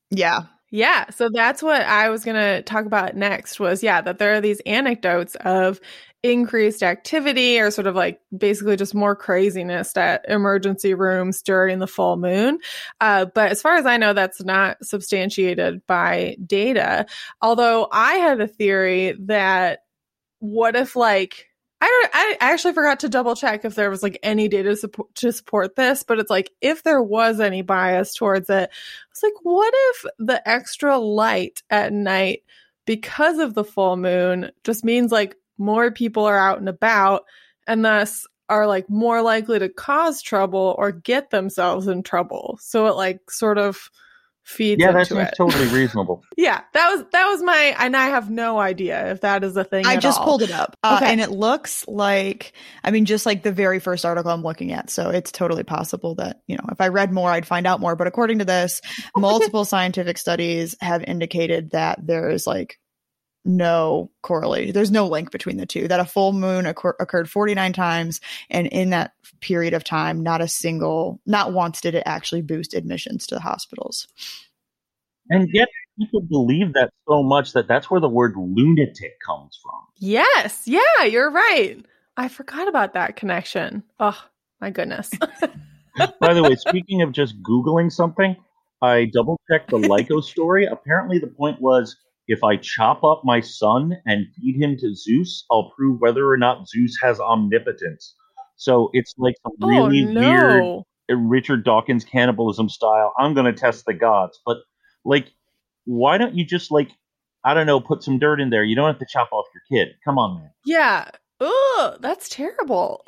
Yeah. Yeah. So that's what I was going to talk about next was, that there are these anecdotes of increased activity or sort of like basically just more craziness at emergency rooms during the full moon. But as far as I know, that's not substantiated by data. Although I had a theory that what if like, I actually forgot to double check if there was like any data to support this, but it's like if there was any bias towards it, it's like, what if the extra light at night because of the full moon just means like more people are out and about and thus are like more likely to cause trouble or get themselves in trouble. So it like sort of feeds into that it. seems totally reasonable. Yeah, that was my, and I have no idea if that is a thing. I at just all. pulled it up, Okay. and it looks like, I mean, just like the very first article I'm looking at. So it's totally possible that, if I read more, I'd find out more. But according to this, multiple scientific studies have indicated that there is like no correlation. There's no link between the two, that a full moon occurred 49 times. And in that period of time, not once did it actually boost admissions to the hospitals. And yet people believe that so much that that's where the word lunatic comes from. Yes. Yeah, you're right. I forgot about that connection. Oh, my goodness. By the way, speaking of just Googling something, I double-checked the Lyco story. Apparently the point was, if I chop up my son and feed him to Zeus, I'll prove whether or not Zeus has omnipotence. So it's like some really weird Richard Dawkins cannibalism style. I'm going to test the gods. But, like, why don't you just, like, I don't know, put some dirt in there? You don't have to chop off your kid. Come on, man. Yeah. Oh, that's terrible.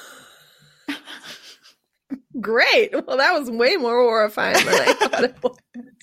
Great. Well, that was way more horrifying than I thought it was.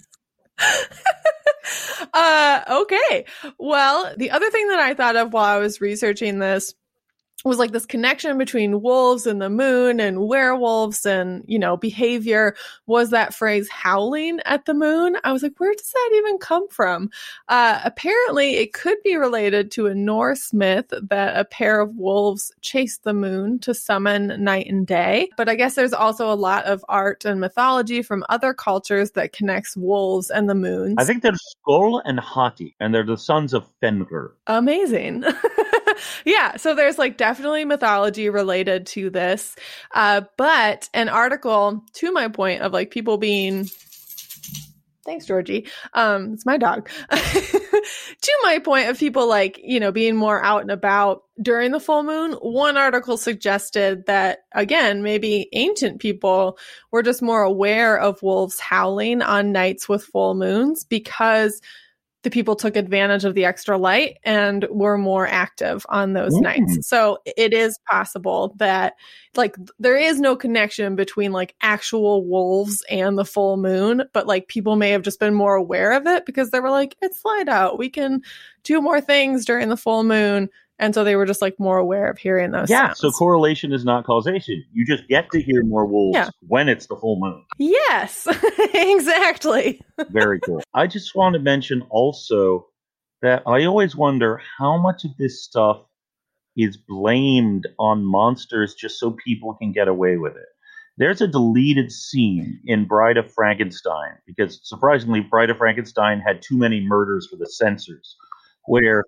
Okay. Well, the other thing that I thought of while I was researching this was like this connection between wolves and the moon and werewolves and, behavior was that phrase howling at the moon. I was like, where does that even come from? Apparently it could be related to a Norse myth that a pair of wolves chased the moon to summon night and day. But I guess there's also a lot of art and mythology from other cultures that connects wolves and the moons. I think they're Skoll and Hati, and they're the sons of Fenrir. Amazing. Yeah, so there's like definitely mythology related to this. But an article, to my point of like people being, thanks, Georgie. It's my dog. To my point of people like, being more out and about during the full moon, one article suggested that, again, maybe ancient people were just more aware of wolves howling on nights with full moons because the people took advantage of the extra light and were more active on those nights. So it is possible that like there is no connection between like actual wolves and the full moon, but like people may have just been more aware of it because they were like, it's light out. We can do more things during the full moon. And so they were just like more aware of hearing those sounds. So correlation is not causation. You just get to hear more wolves when it's the full moon. Yes, exactly. Very cool. I just want to mention also that I always wonder how much of this stuff is blamed on monsters just so people can get away with it. There's a deleted scene in Bride of Frankenstein because surprisingly, Bride of Frankenstein had too many murders for the censors where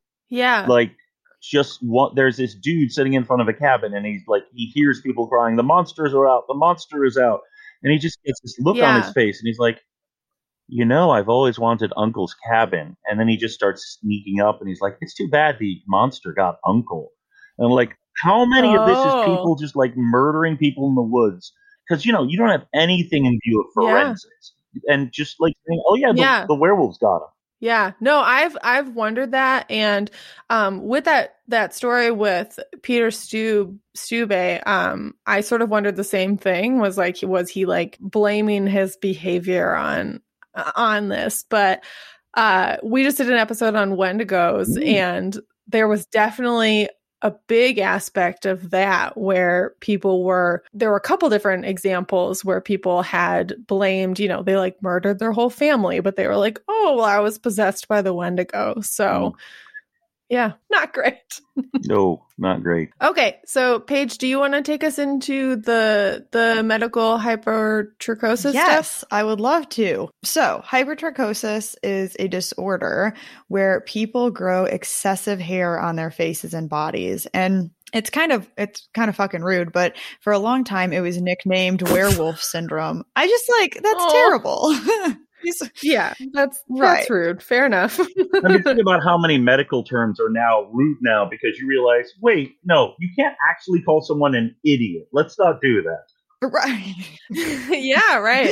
there's this dude sitting in front of a cabin and he's like, he hears people crying, the monsters are out, the monster is out. And he just gets this look on his face and he's like, I've always wanted Uncle's cabin. And then he just starts sneaking up and he's like, it's too bad the monster got Uncle. And I'm like, how many of this is people just like murdering people in the woods? Because, you don't have anything in view of forensics. And just like saying, the werewolves got him. Yeah, no, I've wondered that, and with that story with Peter Stube, I sort of wondered the same thing. Was he like blaming his behavior on this? But we just did an episode on Wendigos, and there was definitely a big aspect of that where there were a couple different examples where people had blamed, they like murdered their whole family, but they were like, oh, well, I was possessed by the Wendigo. So Yeah, not great. No, not great. Okay, so Paige, do you want to take us into the medical hypertrichosis Yes, stuff? I would love to. So, hypertrichosis is a disorder where people grow excessive hair on their faces and bodies. And it's kind of fucking rude, but for a long time it was nicknamed werewolf syndrome. I just that's terrible. Yeah, that's Right. rude. Fair enough. I mean, think about how many medical terms are now rude now because you realize, wait, no, you can't actually call someone an idiot. Let's not do that. Right. Yeah, right.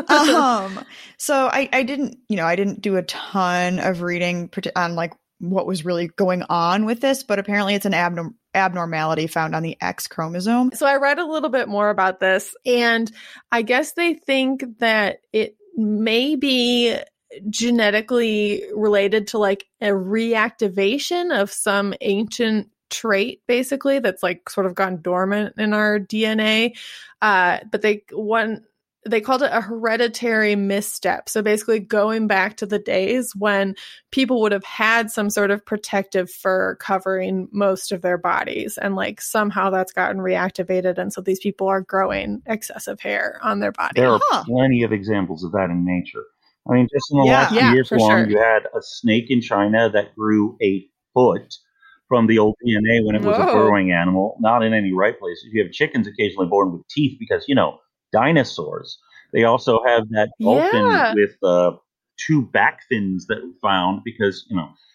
So I didn't do a ton of reading on what was really going on with this, but apparently it's an abnormality found on the X chromosome. So I read a little bit more about this, and I guess they think that it may be genetically related to a reactivation of some ancient trait, basically, that's sort of gone dormant in our DNA. But they called it a hereditary misstep. So basically going back to the days when people would have had some sort of protective fur covering most of their bodies. And somehow that's gotten reactivated. And so these people are growing excessive hair on their body. There are plenty of examples of that in nature. I mean, just in the last few years alone, you had a snake in China that grew 8 foot from the old DNA when it was a burrowing animal, not in any right places. You have chickens occasionally born with teeth because, dinosaurs. They also have that dolphin with 2 back fins that we found because,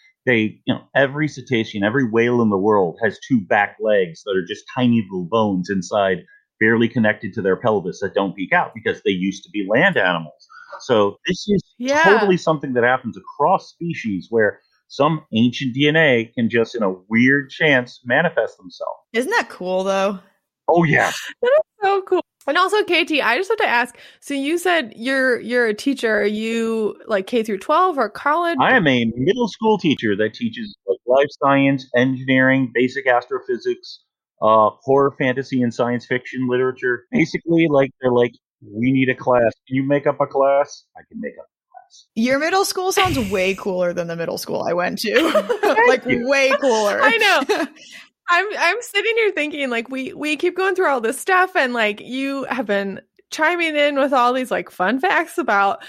every cetacean, every whale in the world has 2 back legs that are just tiny little bones inside, barely connected to their pelvis that don't peek out because they used to be land animals. So this is totally something that happens across species where some ancient DNA can just, in a weird chance, manifest themselves. Isn't that cool, though? Oh, yeah. That is so cool. And also, Katie, I just have to ask, so you said you're a teacher. Are you K through 12 or college? I am a middle school teacher that teaches life science, engineering, basic astrophysics, horror, fantasy, and science fiction literature. Basically, they're we need a class. Can you make up a class? I can make up a class. Your middle school sounds way cooler than the middle school I went to. Way cooler. I know. I'm sitting here thinking we keep going through all this stuff and you have been chiming in with all these fun facts about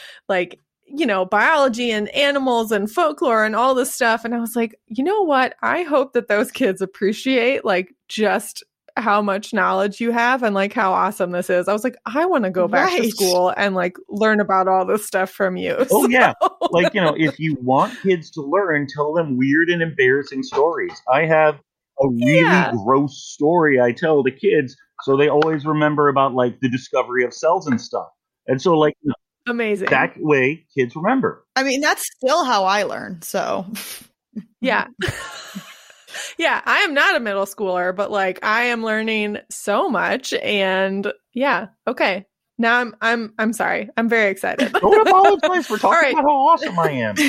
biology and animals and folklore and all this stuff. And I was like, you know what? I hope that those kids appreciate just how much knowledge you have and how awesome this is. I was like, I want to go back to school and learn about all this stuff from you. Oh, yeah. If you want kids to learn, tell them weird and embarrassing stories. I have a really gross story I tell the kids so they always remember about the discovery of cells and stuff. And so amazing. That way kids remember. I mean, that's still how I learn. So yeah. Yeah, I am not a middle schooler, but I am learning so much. And yeah, okay. Now I'm sorry. I'm very excited. Don't apologize for talking about how awesome I am.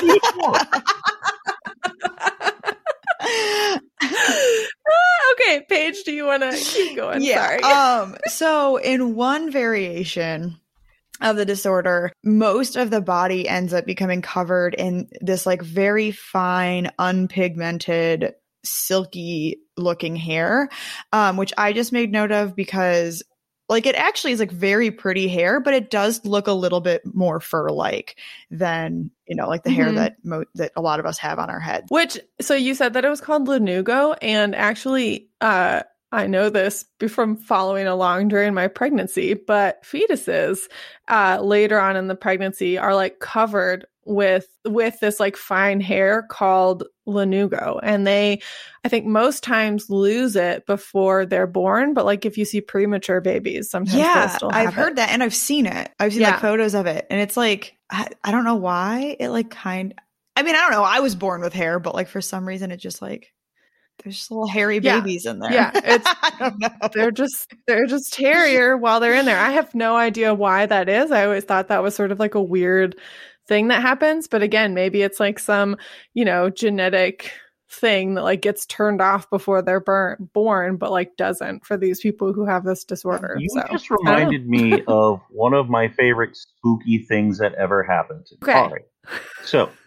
Okay, Paige, do you want to keep going? Yeah. Sorry. So in one variation of the disorder, most of the body ends up becoming covered in this very fine, unpigmented, silky looking hair, which I just made note of because it actually is very pretty hair, but it does look a little bit more fur-like than, the hair that a lot of us have on our heads. So you said that it was called lanugo, and actually, I know this from following along during my pregnancy, but fetuses later on in the pregnancy are covered with this fine hair called lanugo, and I think most times lose it before they're born, but if you see premature babies, sometimes they'll still have I've heard that, and I've seen it. I've seen photos of it, and it's I don't know why it I don't know. I was born with hair, but for some reason it just there's just little hairy babies in there. Yeah, it's I don't know. They're just hairier while they're in there. I have no idea why that is. I always thought that was sort of a weird thing that happens, but again, maybe it's some genetic thing that gets turned off before they're born, but doesn't for these people who have this disorder. You just reminded me of one of my favorite spooky things that ever happened. Okay. All right. So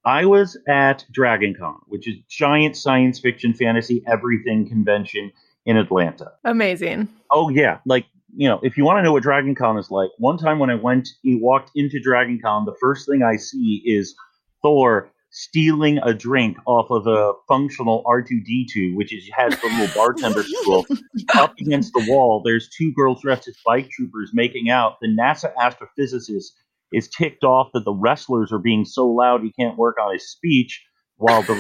I was at DragonCon, which is giant science fiction, fantasy, everything convention in Atlanta. Amazing. Oh yeah, like, if you want to know what DragonCon is like, one time when I walked into DragonCon, the first thing I see is Thor stealing a drink off of a functional R2-D2, which has the little bartender stool. Up against the wall, there's two girls dressed as bike troopers making out. The NASA astrophysicist is ticked off that the wrestlers are being so loud he can't work on his speech, while the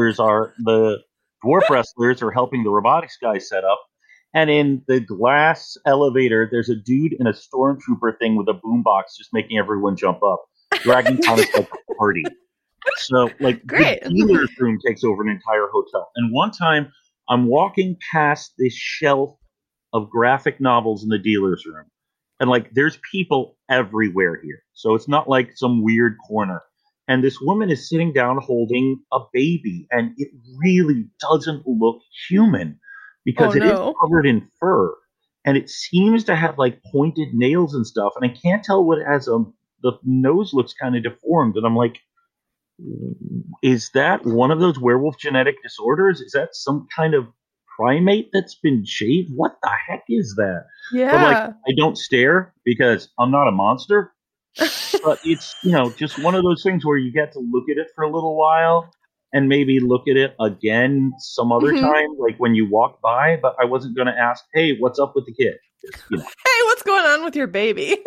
dwarf wrestlers are helping the robotics guy set up. And in the glass elevator, there's a dude in a stormtrooper thing with a boombox just making everyone jump up. DragonCon is like a party. So, like, Great. The dealer's room takes over an entire hotel. And one time, I'm walking past this shelf of graphic novels in the dealer's room. And, like, there's people everywhere here. So it's not like some weird corner. And this woman is sitting down holding a baby. And it really doesn't look human because it is covered in fur. And it seems to have, like, pointed nails and stuff. And I can't tell what it has. The nose looks kind of deformed. And I'm like, is that one of those werewolf genetic disorders? Is that some kind of primate that's been shaved? What the heck is that? Yeah. But, like, I don't stare because I'm not a monster. But it's, just one of those things where you get to look at it for a little while and maybe look at it again some other time, like when you walk by. But I wasn't going to ask, hey, what's up with the kid? Hey, what's going on with your baby?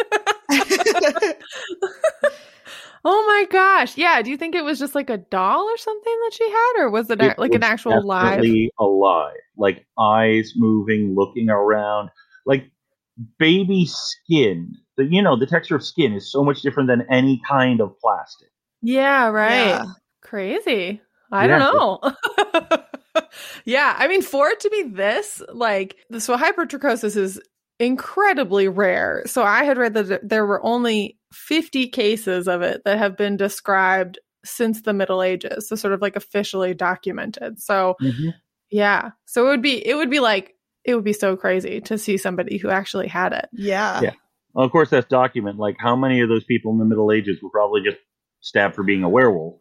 Oh my gosh. Yeah. Do you think it was just like a doll or something that she had? Or was it like an actual live? Alive. Like eyes moving, looking around. Like baby skin. The texture of skin is so much different than any kind of plastic. Yeah, right. Yeah. Crazy. I don't know. Yeah. I mean, for it to be this, so hypertrichosis is incredibly rare. So I had read that there were only 50 cases of it that have been described since the Middle Ages, so sort of like officially documented. So yeah, so it would be so crazy to see somebody who actually had it. Yeah. Well, of course, that's documented. Like, how many of those people in the Middle Ages were probably just stabbed for being a werewolf?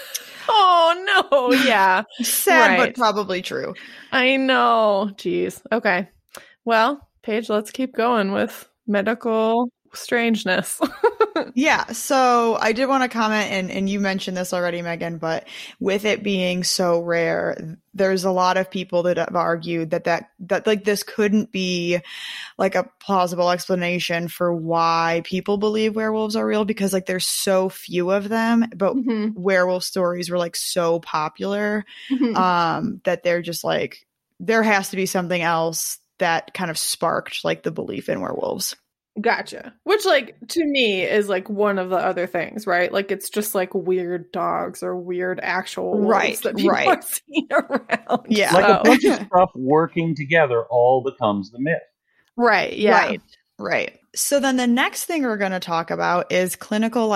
Oh no, yeah, Sad, but probably true. I know. Jeez. Okay. Well, Paige, let's keep going with medical strangeness. Yeah, so I did want to comment, and you mentioned this already, Megan, but with it being so rare, there's a lot of people that have argued that like this couldn't be like a plausible explanation for why people believe werewolves are real, because like there's so few of them, but werewolf stories were like so popular that they're just like, there has to be something else that kind of sparked like the belief in werewolves. Gotcha. Which, like, to me is like one of the other things, right? Like, it's just like weird dogs or weird actual wolves that people are seeing around. Yeah. Like a bunch of stuff working together all becomes the myth. Right. Yeah. Right. So then the next thing we're going to talk about is clinical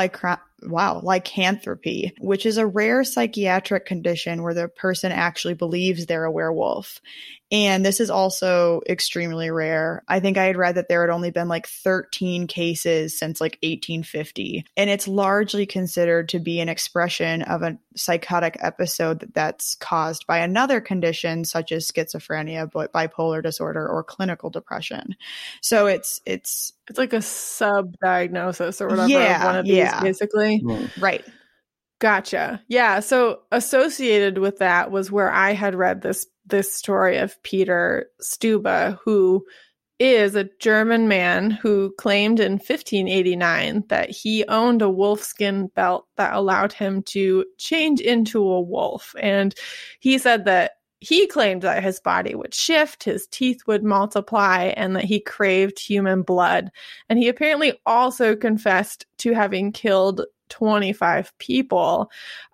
lycanthropy, which is a rare psychiatric condition where the person actually believes they're a werewolf. And this is also extremely rare. I think I had read that there had only been like 13 cases since like 1850. And it's largely considered to be an expression of a psychotic episode that's caused by another condition such as schizophrenia, bipolar disorder, or clinical depression. So it's like a sub-diagnosis or whatever of one of these, basically. Right. Gotcha. Yeah. So associated with that was where I had read this story of Peter Stuba, who is a German man who claimed in 1589 that he owned a wolfskin belt that allowed him to change into a wolf. And he said that he claimed that his body would shift, his teeth would multiply, and that he craved human blood. And he apparently also confessed to having killed 25 people.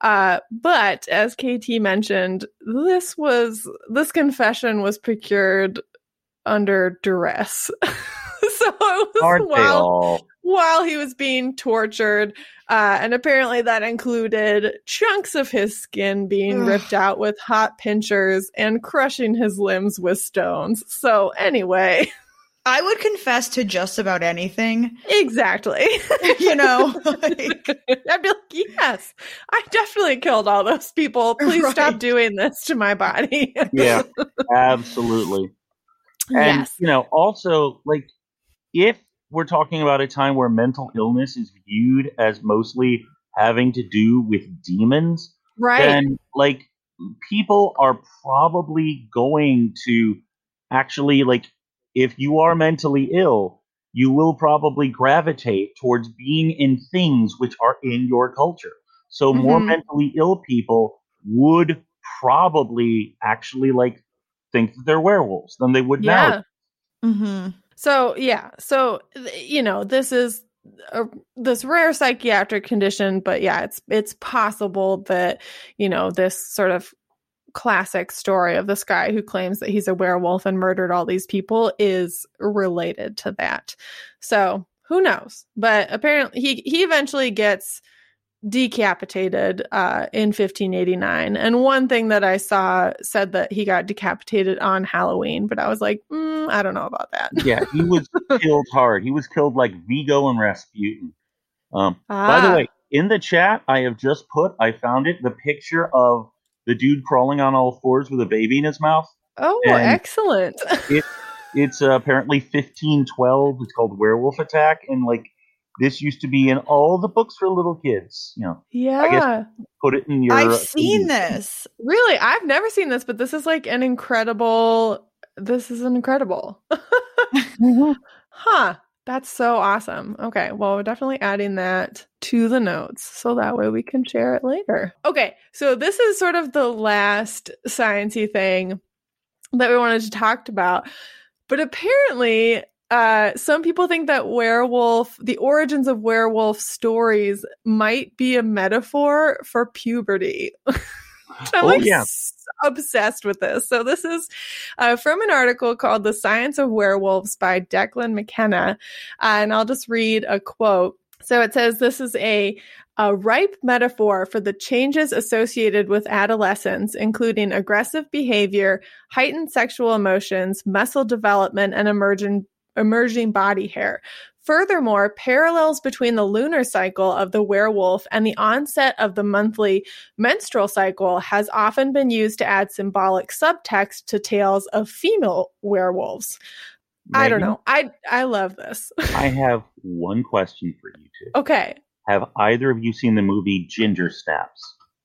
But as KT mentioned, this confession was procured under duress. So it was while he was being tortured. And apparently that included chunks of his skin being ripped out with hot pincers and crushing his limbs with stones. So anyway. I would confess to just about anything. Exactly. You know, like, I'd be like, yes, I definitely killed all those people. Please stop Right. doing this to my body. Yeah, absolutely. And, Yes. you know, also, like, if we're talking about a time where mental illness is viewed as mostly having to do with demons, Right. then, like, people are probably going to actually, like, if you are mentally ill, you will probably gravitate towards being in things which are in your culture. So more Mhm. mentally ill people would probably actually, like, think that they're werewolves than they would now. Yeah. mhm. So, yeah. So, you know, this is this rare psychiatric condition, but yeah, it's possible that, you know, this sort of classic story of this guy who claims that he's a werewolf and murdered all these people is related to that. So who knows? But apparently he eventually gets decapitated in 1589. And one thing that I saw said that he got decapitated on Halloween, but I was like, I don't know about that. Yeah, he was killed hard. He was killed like Vigo and Rasputin. By the way, in the chat, I have just I found it, the picture of the dude crawling on all fours with a baby in his mouth. Oh, And excellent. It's apparently 1512. It's called Werewolf Attack. And, like, this used to be in all the books for little kids. You know, Yeah. I guess put it in your. I've seen this. Really? I've never seen this, but this is like an incredible. This is an incredible. Huh. That's so awesome. Okay. Well, we're definitely adding that to the notes so that way we can share it later. Okay. So this is sort of the last sciencey thing that we wanted to talk about. But apparently, some people think that the origins of werewolf stories might be a metaphor for puberty. I'm obsessed with this. So this is from an article called The Science of Werewolves by Declan McKenna. And I'll just read a quote. So it says, this is a ripe metaphor for the changes associated with adolescence, including aggressive behavior, heightened sexual emotions, muscle development, and emerging body hair. Furthermore, parallels between the lunar cycle of the werewolf and the onset of the monthly menstrual cycle has often been used to add symbolic subtext to tales of female werewolves. Megan, I don't know. I love this. I have one question for you two. Okay. Have either of you seen the movie Ginger Snaps?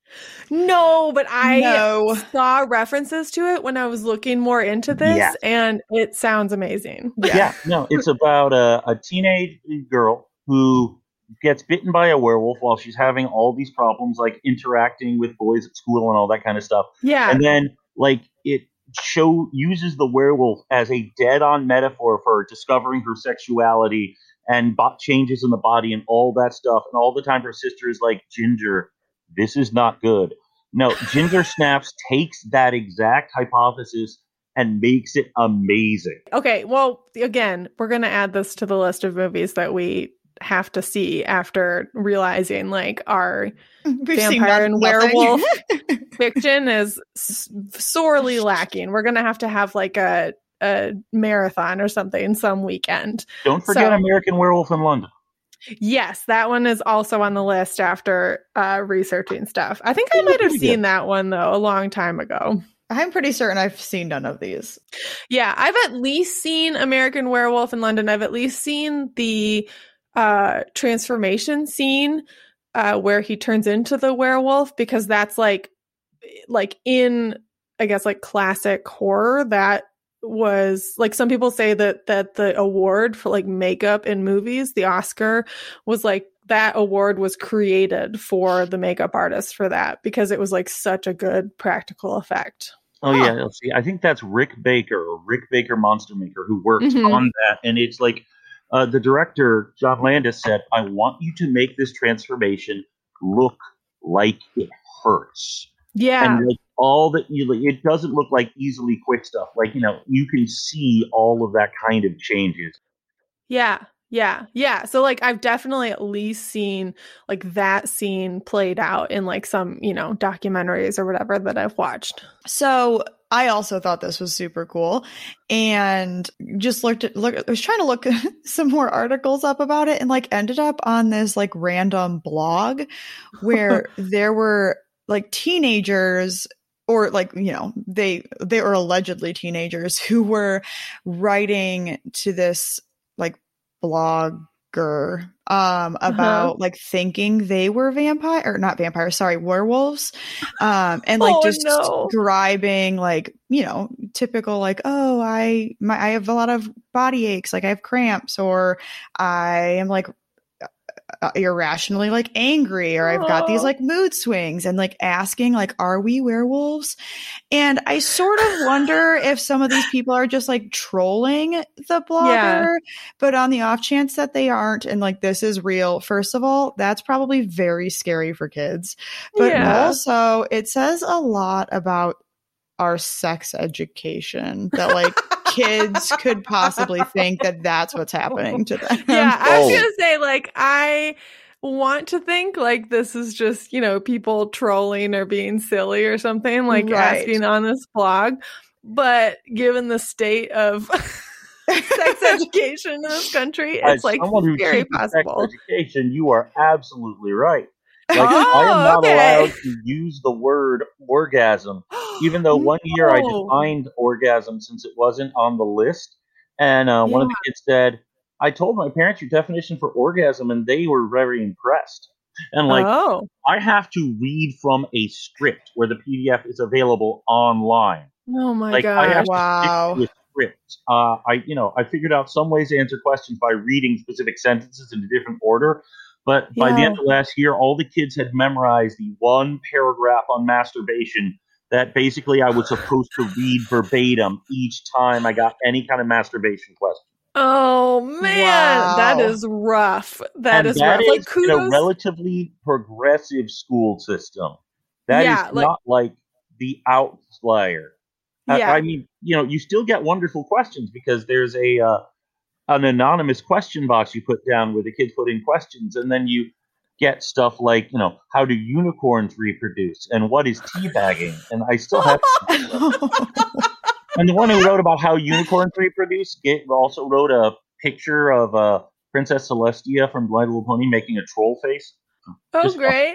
No, but I No. saw references to it when I was looking more into this, Yes. and it sounds amazing. Yeah, no, it's about a teenage girl who gets bitten by a werewolf while she's having all these problems, like interacting with boys at school and all that kind of stuff. Yeah. And then, like, it uses the werewolf as a dead-on metaphor for discovering her sexuality and changes in the body and all that stuff. And all the time her sister is like, Ginger, this is not good. No, Ginger Snaps takes that exact hypothesis and makes it amazing. Okay, well, again, we're going to add this to the list of movies that we have to see after realizing, like, our We've seen vampire and nothing. werewolf fiction is sorely lacking. We're going to have like a marathon or something some weekend. Don't forget American Werewolf in London. Yes, that one is also on the list after researching stuff. I think I might have seen that one, though, a long time ago. I'm pretty certain I've seen none of these. Yeah, I've at least seen American Werewolf in London. I've at least seen the transformation scene where he turns into the werewolf, because that's like in, I guess, like classic horror. That was like, some people say that the award for like makeup in movies, the Oscar, was like, that award was created for the makeup artist for that, because it was like such a good practical effect. Oh, yeah. Let's see. I think that's Rick Baker Monster Maker, who worked on that. And it's like, the director, John Landis, said, I want you to make this transformation look like it hurts. Yeah. And like all that, it doesn't look like easily quick stuff. Like, you know, you can see all of that kind of changes. Yeah. Yeah. Yeah. So like I've definitely at least seen like that scene played out in like some, documentaries or whatever that I've watched. So I also thought this was super cool and just I was trying to look some more articles up about it and like ended up on this like random blog where there were like teenagers or like, they were allegedly teenagers who were writing to this like blogger about like thinking they were werewolves and like describing like typical like, oh, I have a lot of body aches, like I have cramps, or I am like irrationally like angry, or I've got these like mood swings, and like asking like, are we werewolves? And I sort of wonder if some of these people are just like trolling the blogger, but on the off chance that they aren't and like this is real, first of all, that's probably very scary for kids, but also it says a lot about our sex education that like kids could possibly think that that's what's happening to them. Yeah, I was gonna say like I want to think like this is just people trolling or being silly or something, like asking on this blog, but given the state of sex education in this country, it's like very possible. Sex education, you are absolutely right. Like, I am not allowed to use the word orgasm, even though one year I defined orgasm since it wasn't on the list. And one of the kids said, I told my parents your definition for orgasm, and they were very impressed. And like, I have to read from a script where the PDF is available online. Oh my gosh. I have to stick to a script. I figured out some ways to answer questions by reading specific sentences in a different order. But by the end of last year, all the kids had memorized the one paragraph on masturbation that basically I was supposed to read verbatim each time I got any kind of masturbation question. Oh, man. That is rough. That is rough. Like, kudos. In a relatively progressive school system. That is not like the outlier. I mean, you still get wonderful questions because there's an anonymous question box you put down where the kids put in questions, and then you get stuff like, how do unicorns reproduce and what is teabagging? And I still have and the one who wrote about how unicorns reproduce also wrote a picture of Princess Celestia from My Little Pony making a troll face. Oh, great.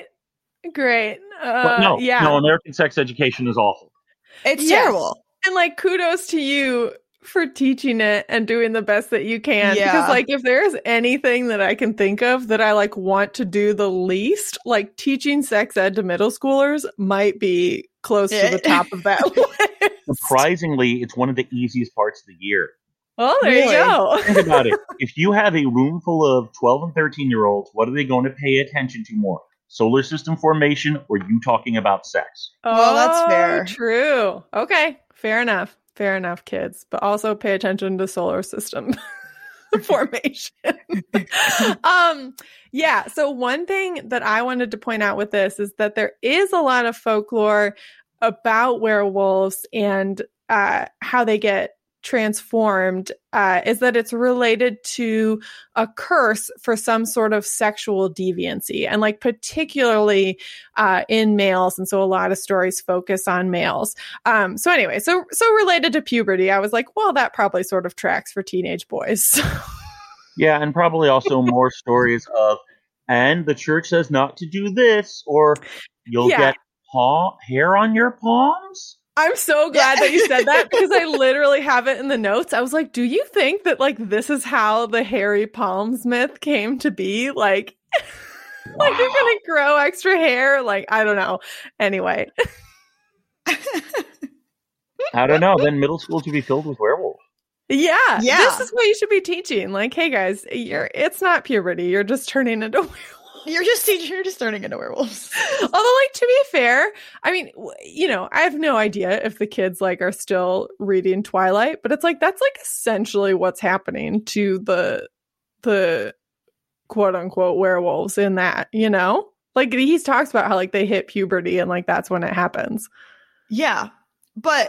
But no, American sex education is awful. It's terrible. And like, kudos to you for teaching it and doing the best that you can. Because like, if there's anything that I can think of that I like want to do the least, like teaching sex ed to middle schoolers might be close to the top of that list. Surprisingly, it's one of the easiest parts of the year. Oh, there you go. Think about it. If you have a room full of 12 and 13-year-olds, what are they going to pay attention to more? Solar system formation or you talking about sex? Well, that's fair. True. Okay. Fair enough. Fair enough, kids. But also pay attention to solar system formation. So one thing that I wanted to point out with this is that there is a lot of folklore about werewolves and how they get transformed, is that it's related to a curse for some sort of sexual deviancy, and like particularly in males. And so a lot of stories focus on males. So anyway, so related to puberty, I was like, well, that probably sort of tracks for teenage boys. Yeah, and probably also more stories of, and the church says not to do this, or you'll get hair on your palms. I'm so glad that you said that because I literally have it in the notes. I was like, do you think that like this is how the hairy palms myth came to be? Like, like you're going to grow extra hair? Like, I don't know. Anyway. I don't know. Then middle school should be filled with werewolves. Yeah. This is what you should be teaching. Like, hey guys, it's not puberty. You're just turning into werewolves. You're just turning into werewolves. Although, like, to be fair, I mean, I have no idea if the kids like are still reading Twilight, but it's like that's like essentially what's happening to the quote unquote werewolves in that, like he talks about how like they hit puberty and like that's when it happens. Yeah, but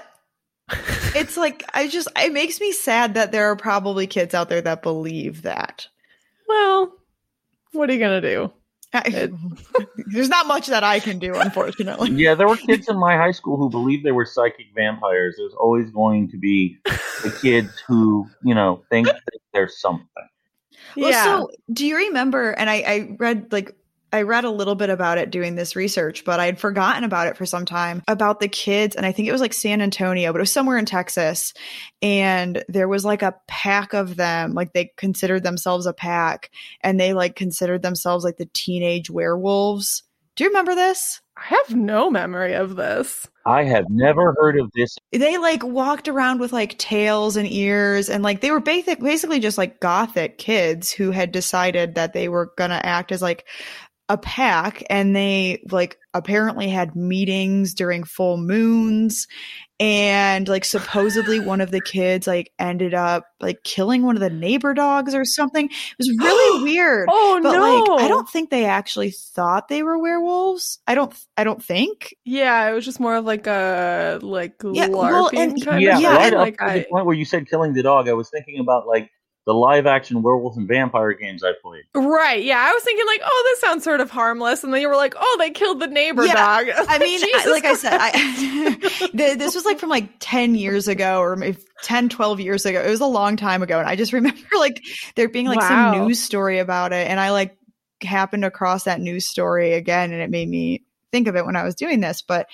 it's like it makes me sad that there are probably kids out there that believe that. Well, what are you going to do? There's not much that I can do, unfortunately. Yeah, there were kids in my high school who believed they were psychic vampires. There's always going to be the kids who, think that there's something. Well, so do you remember, and I read a little bit about it doing this research, but I'd forgotten about it for some time, about the kids. And I think it was like San Antonio, but it was somewhere in Texas. And there was like a pack of them, like they considered themselves a pack, and they like considered themselves like the teenage werewolves. Do you remember this? I have no memory of this. I have never heard of this. They like walked around with like tails and ears, and like they were basically just like gothic kids who had decided that they were going to act as like a pack, and they like apparently had meetings during full moons, and like supposedly one of the kids like ended up like killing one of the neighbor dogs or something. It was really weird. Oh, but no. like I don't think they actually thought they were werewolves. I don't think. Yeah, it was just more of like a Yeah, LARPing well, and- kind Yeah, of yeah, right thing. up Like to the point where you said killing the dog, I was thinking about like the live action werewolves and vampire games I played. Right. Yeah. I was thinking like, oh, this sounds sort of harmless. And then you were like, oh, they killed the neighbor dog. I mean, Jesus like Christ. I said, this was like from like 10 years ago or maybe 10, 12 years ago. It was a long time ago. And I just remember like there being like Wow. some news story about it. And I like happened across that news story again, and it made me think of it when I was doing this. But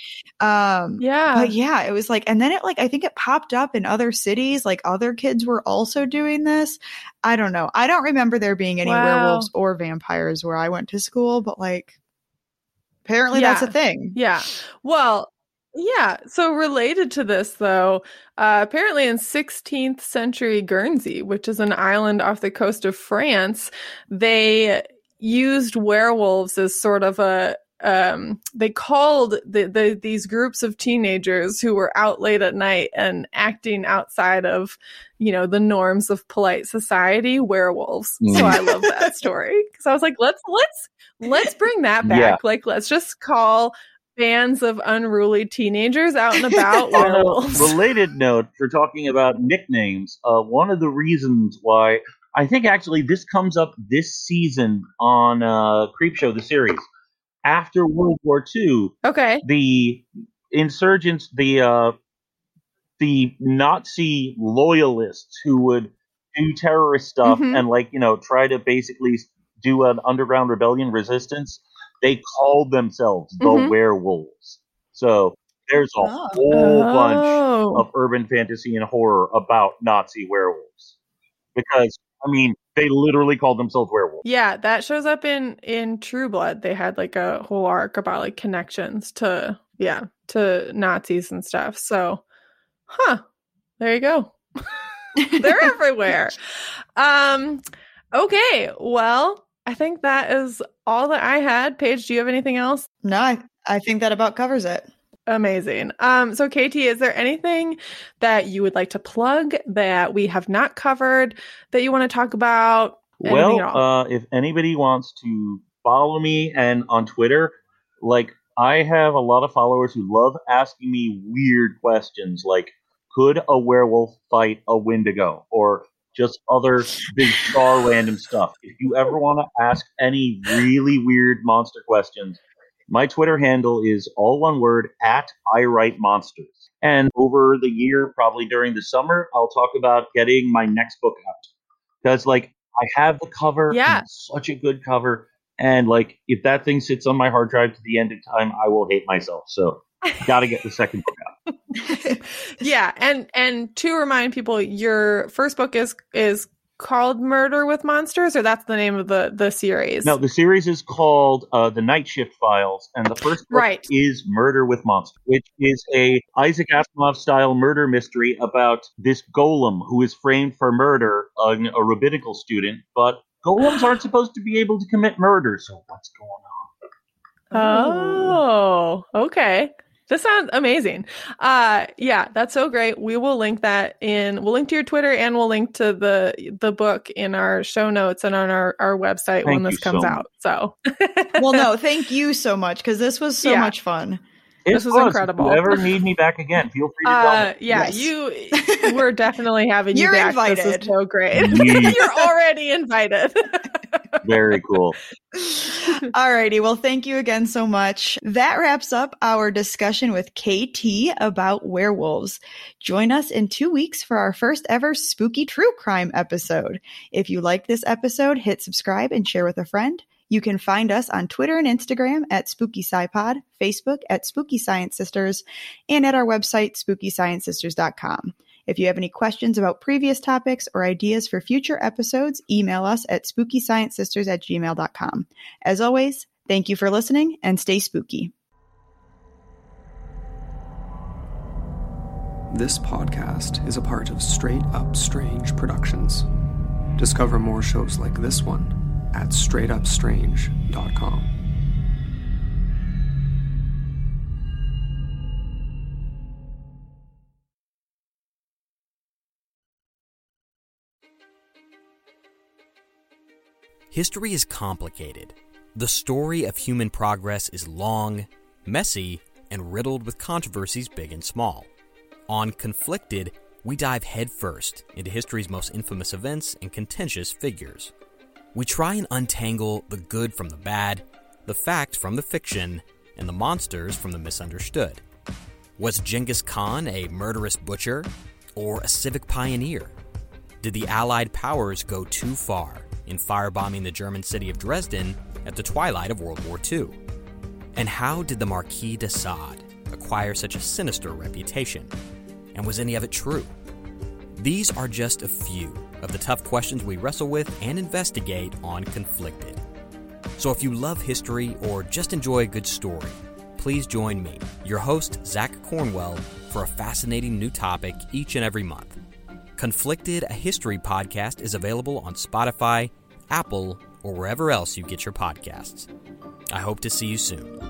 yeah, it was like, and then it like, I think it popped up in other cities, like other kids were also doing this. I don't know. I don't remember there being any werewolves or vampires where I went to school, but like apparently that's a thing. Yeah. Well, yeah. So related to this, though, apparently in 16th century Guernsey, which is an island off the coast of France, they used werewolves as sort of a they called these groups of teenagers who were out late at night and acting outside of, the norms of polite society, werewolves. So I love that story because I was like, let's bring that back. Yeah. Like, let's just call bands of unruly teenagers out and about On werewolves. a related note, for talking about nicknames, one of the reasons why I think actually this comes up this season on Creepshow, the series. After World War II, Okay. the insurgents, the Nazi loyalists who would do terrorist stuff Mhm. and try to basically do an underground rebellion resistance, they called themselves the Mhm. werewolves. So there's a Oh. whole bunch Oh. of urban fantasy and horror about Nazi werewolves. Because, they literally called themselves werewolves. Yeah, that shows up in True Blood. They had like a whole arc about like connections to Nazis and stuff. So, there you go. They're everywhere. Okay, well, I think that is all that I had. Paige, do you have anything else? No, I think that about covers it. Amazing. So Katie, is there anything that you would like to plug that we have not covered that you want to talk about? Anything at all? If anybody wants to follow me and on Twitter, I have a lot of followers who love asking me weird questions, like, could a werewolf fight a Wendigo? Or just other bizarre random stuff. If you ever want to ask any really weird monster questions, my Twitter handle is all one word, @IWriteMonsters. And over the year, probably during the summer, I'll talk about getting my next book out. Because, I have the cover. Yeah. It's such a good cover. And, if that thing sits on my hard drive to the end of time, I will hate myself. So, got to get the second book out. Yeah, and to remind people, your first book is called Murder with Monsters, or that's the name of the series? No, the series is called The Night Shift Files, and the first book Right. is Murder with Monsters, which is a Isaac Asimov-style murder mystery about this golem who is framed for murder, a rabbinical student, but golems aren't supposed to be able to commit murder, so what's going on? Oh, okay. This sounds amazing. Yeah, that's so great. We will link that we'll link to your Twitter, and we'll link to the book in our show notes and on our website when Thank this you comes so out. So Well, no, thank you so much, because this was so Yeah. much fun. This was incredible. If you ever need me back again, feel free to tell me. Yeah, Yes. we're definitely having you You're back. This invited. is so great. Yes. You're already invited. Very cool. Alrighty. Well, thank you again so much. That wraps up our discussion with KT about werewolves. Join us in 2 weeks for our first ever spooky true crime episode. If you liked this episode, hit subscribe and share with a friend. You can find us on Twitter and Instagram at Spooky SciPod, Facebook at Spooky Science Sisters, and at our website, SpookyScienceSisters.com. If you have any questions about previous topics or ideas for future episodes, email us at SpookyScienceSisters@gmail.com. As always, thank you for listening and stay spooky. This podcast is a part of Straight Up Strange Productions. Discover more shows like this one at straightupstrange.com. History is complicated. The story of human progress is long, messy, and riddled with controversies big and small. On Conflicted, we dive headfirst into history's most infamous events and contentious figures. We try and untangle the good from the bad, the fact from the fiction, and the monsters from the misunderstood. Was Genghis Khan a murderous butcher or a civic pioneer? Did the Allied powers go too far in firebombing the German city of Dresden at the twilight of World War II? And how did the Marquis de Sade acquire such a sinister reputation? And was any of it true? These are just a few of the tough questions we wrestle with and investigate on Conflicted. So if you love history or just enjoy a good story, please join me, your host, Zach Cornwell, for a fascinating new topic each and every month. Conflicted, a history podcast, is available on Spotify, Apple, or wherever else you get your podcasts. I hope to see you soon.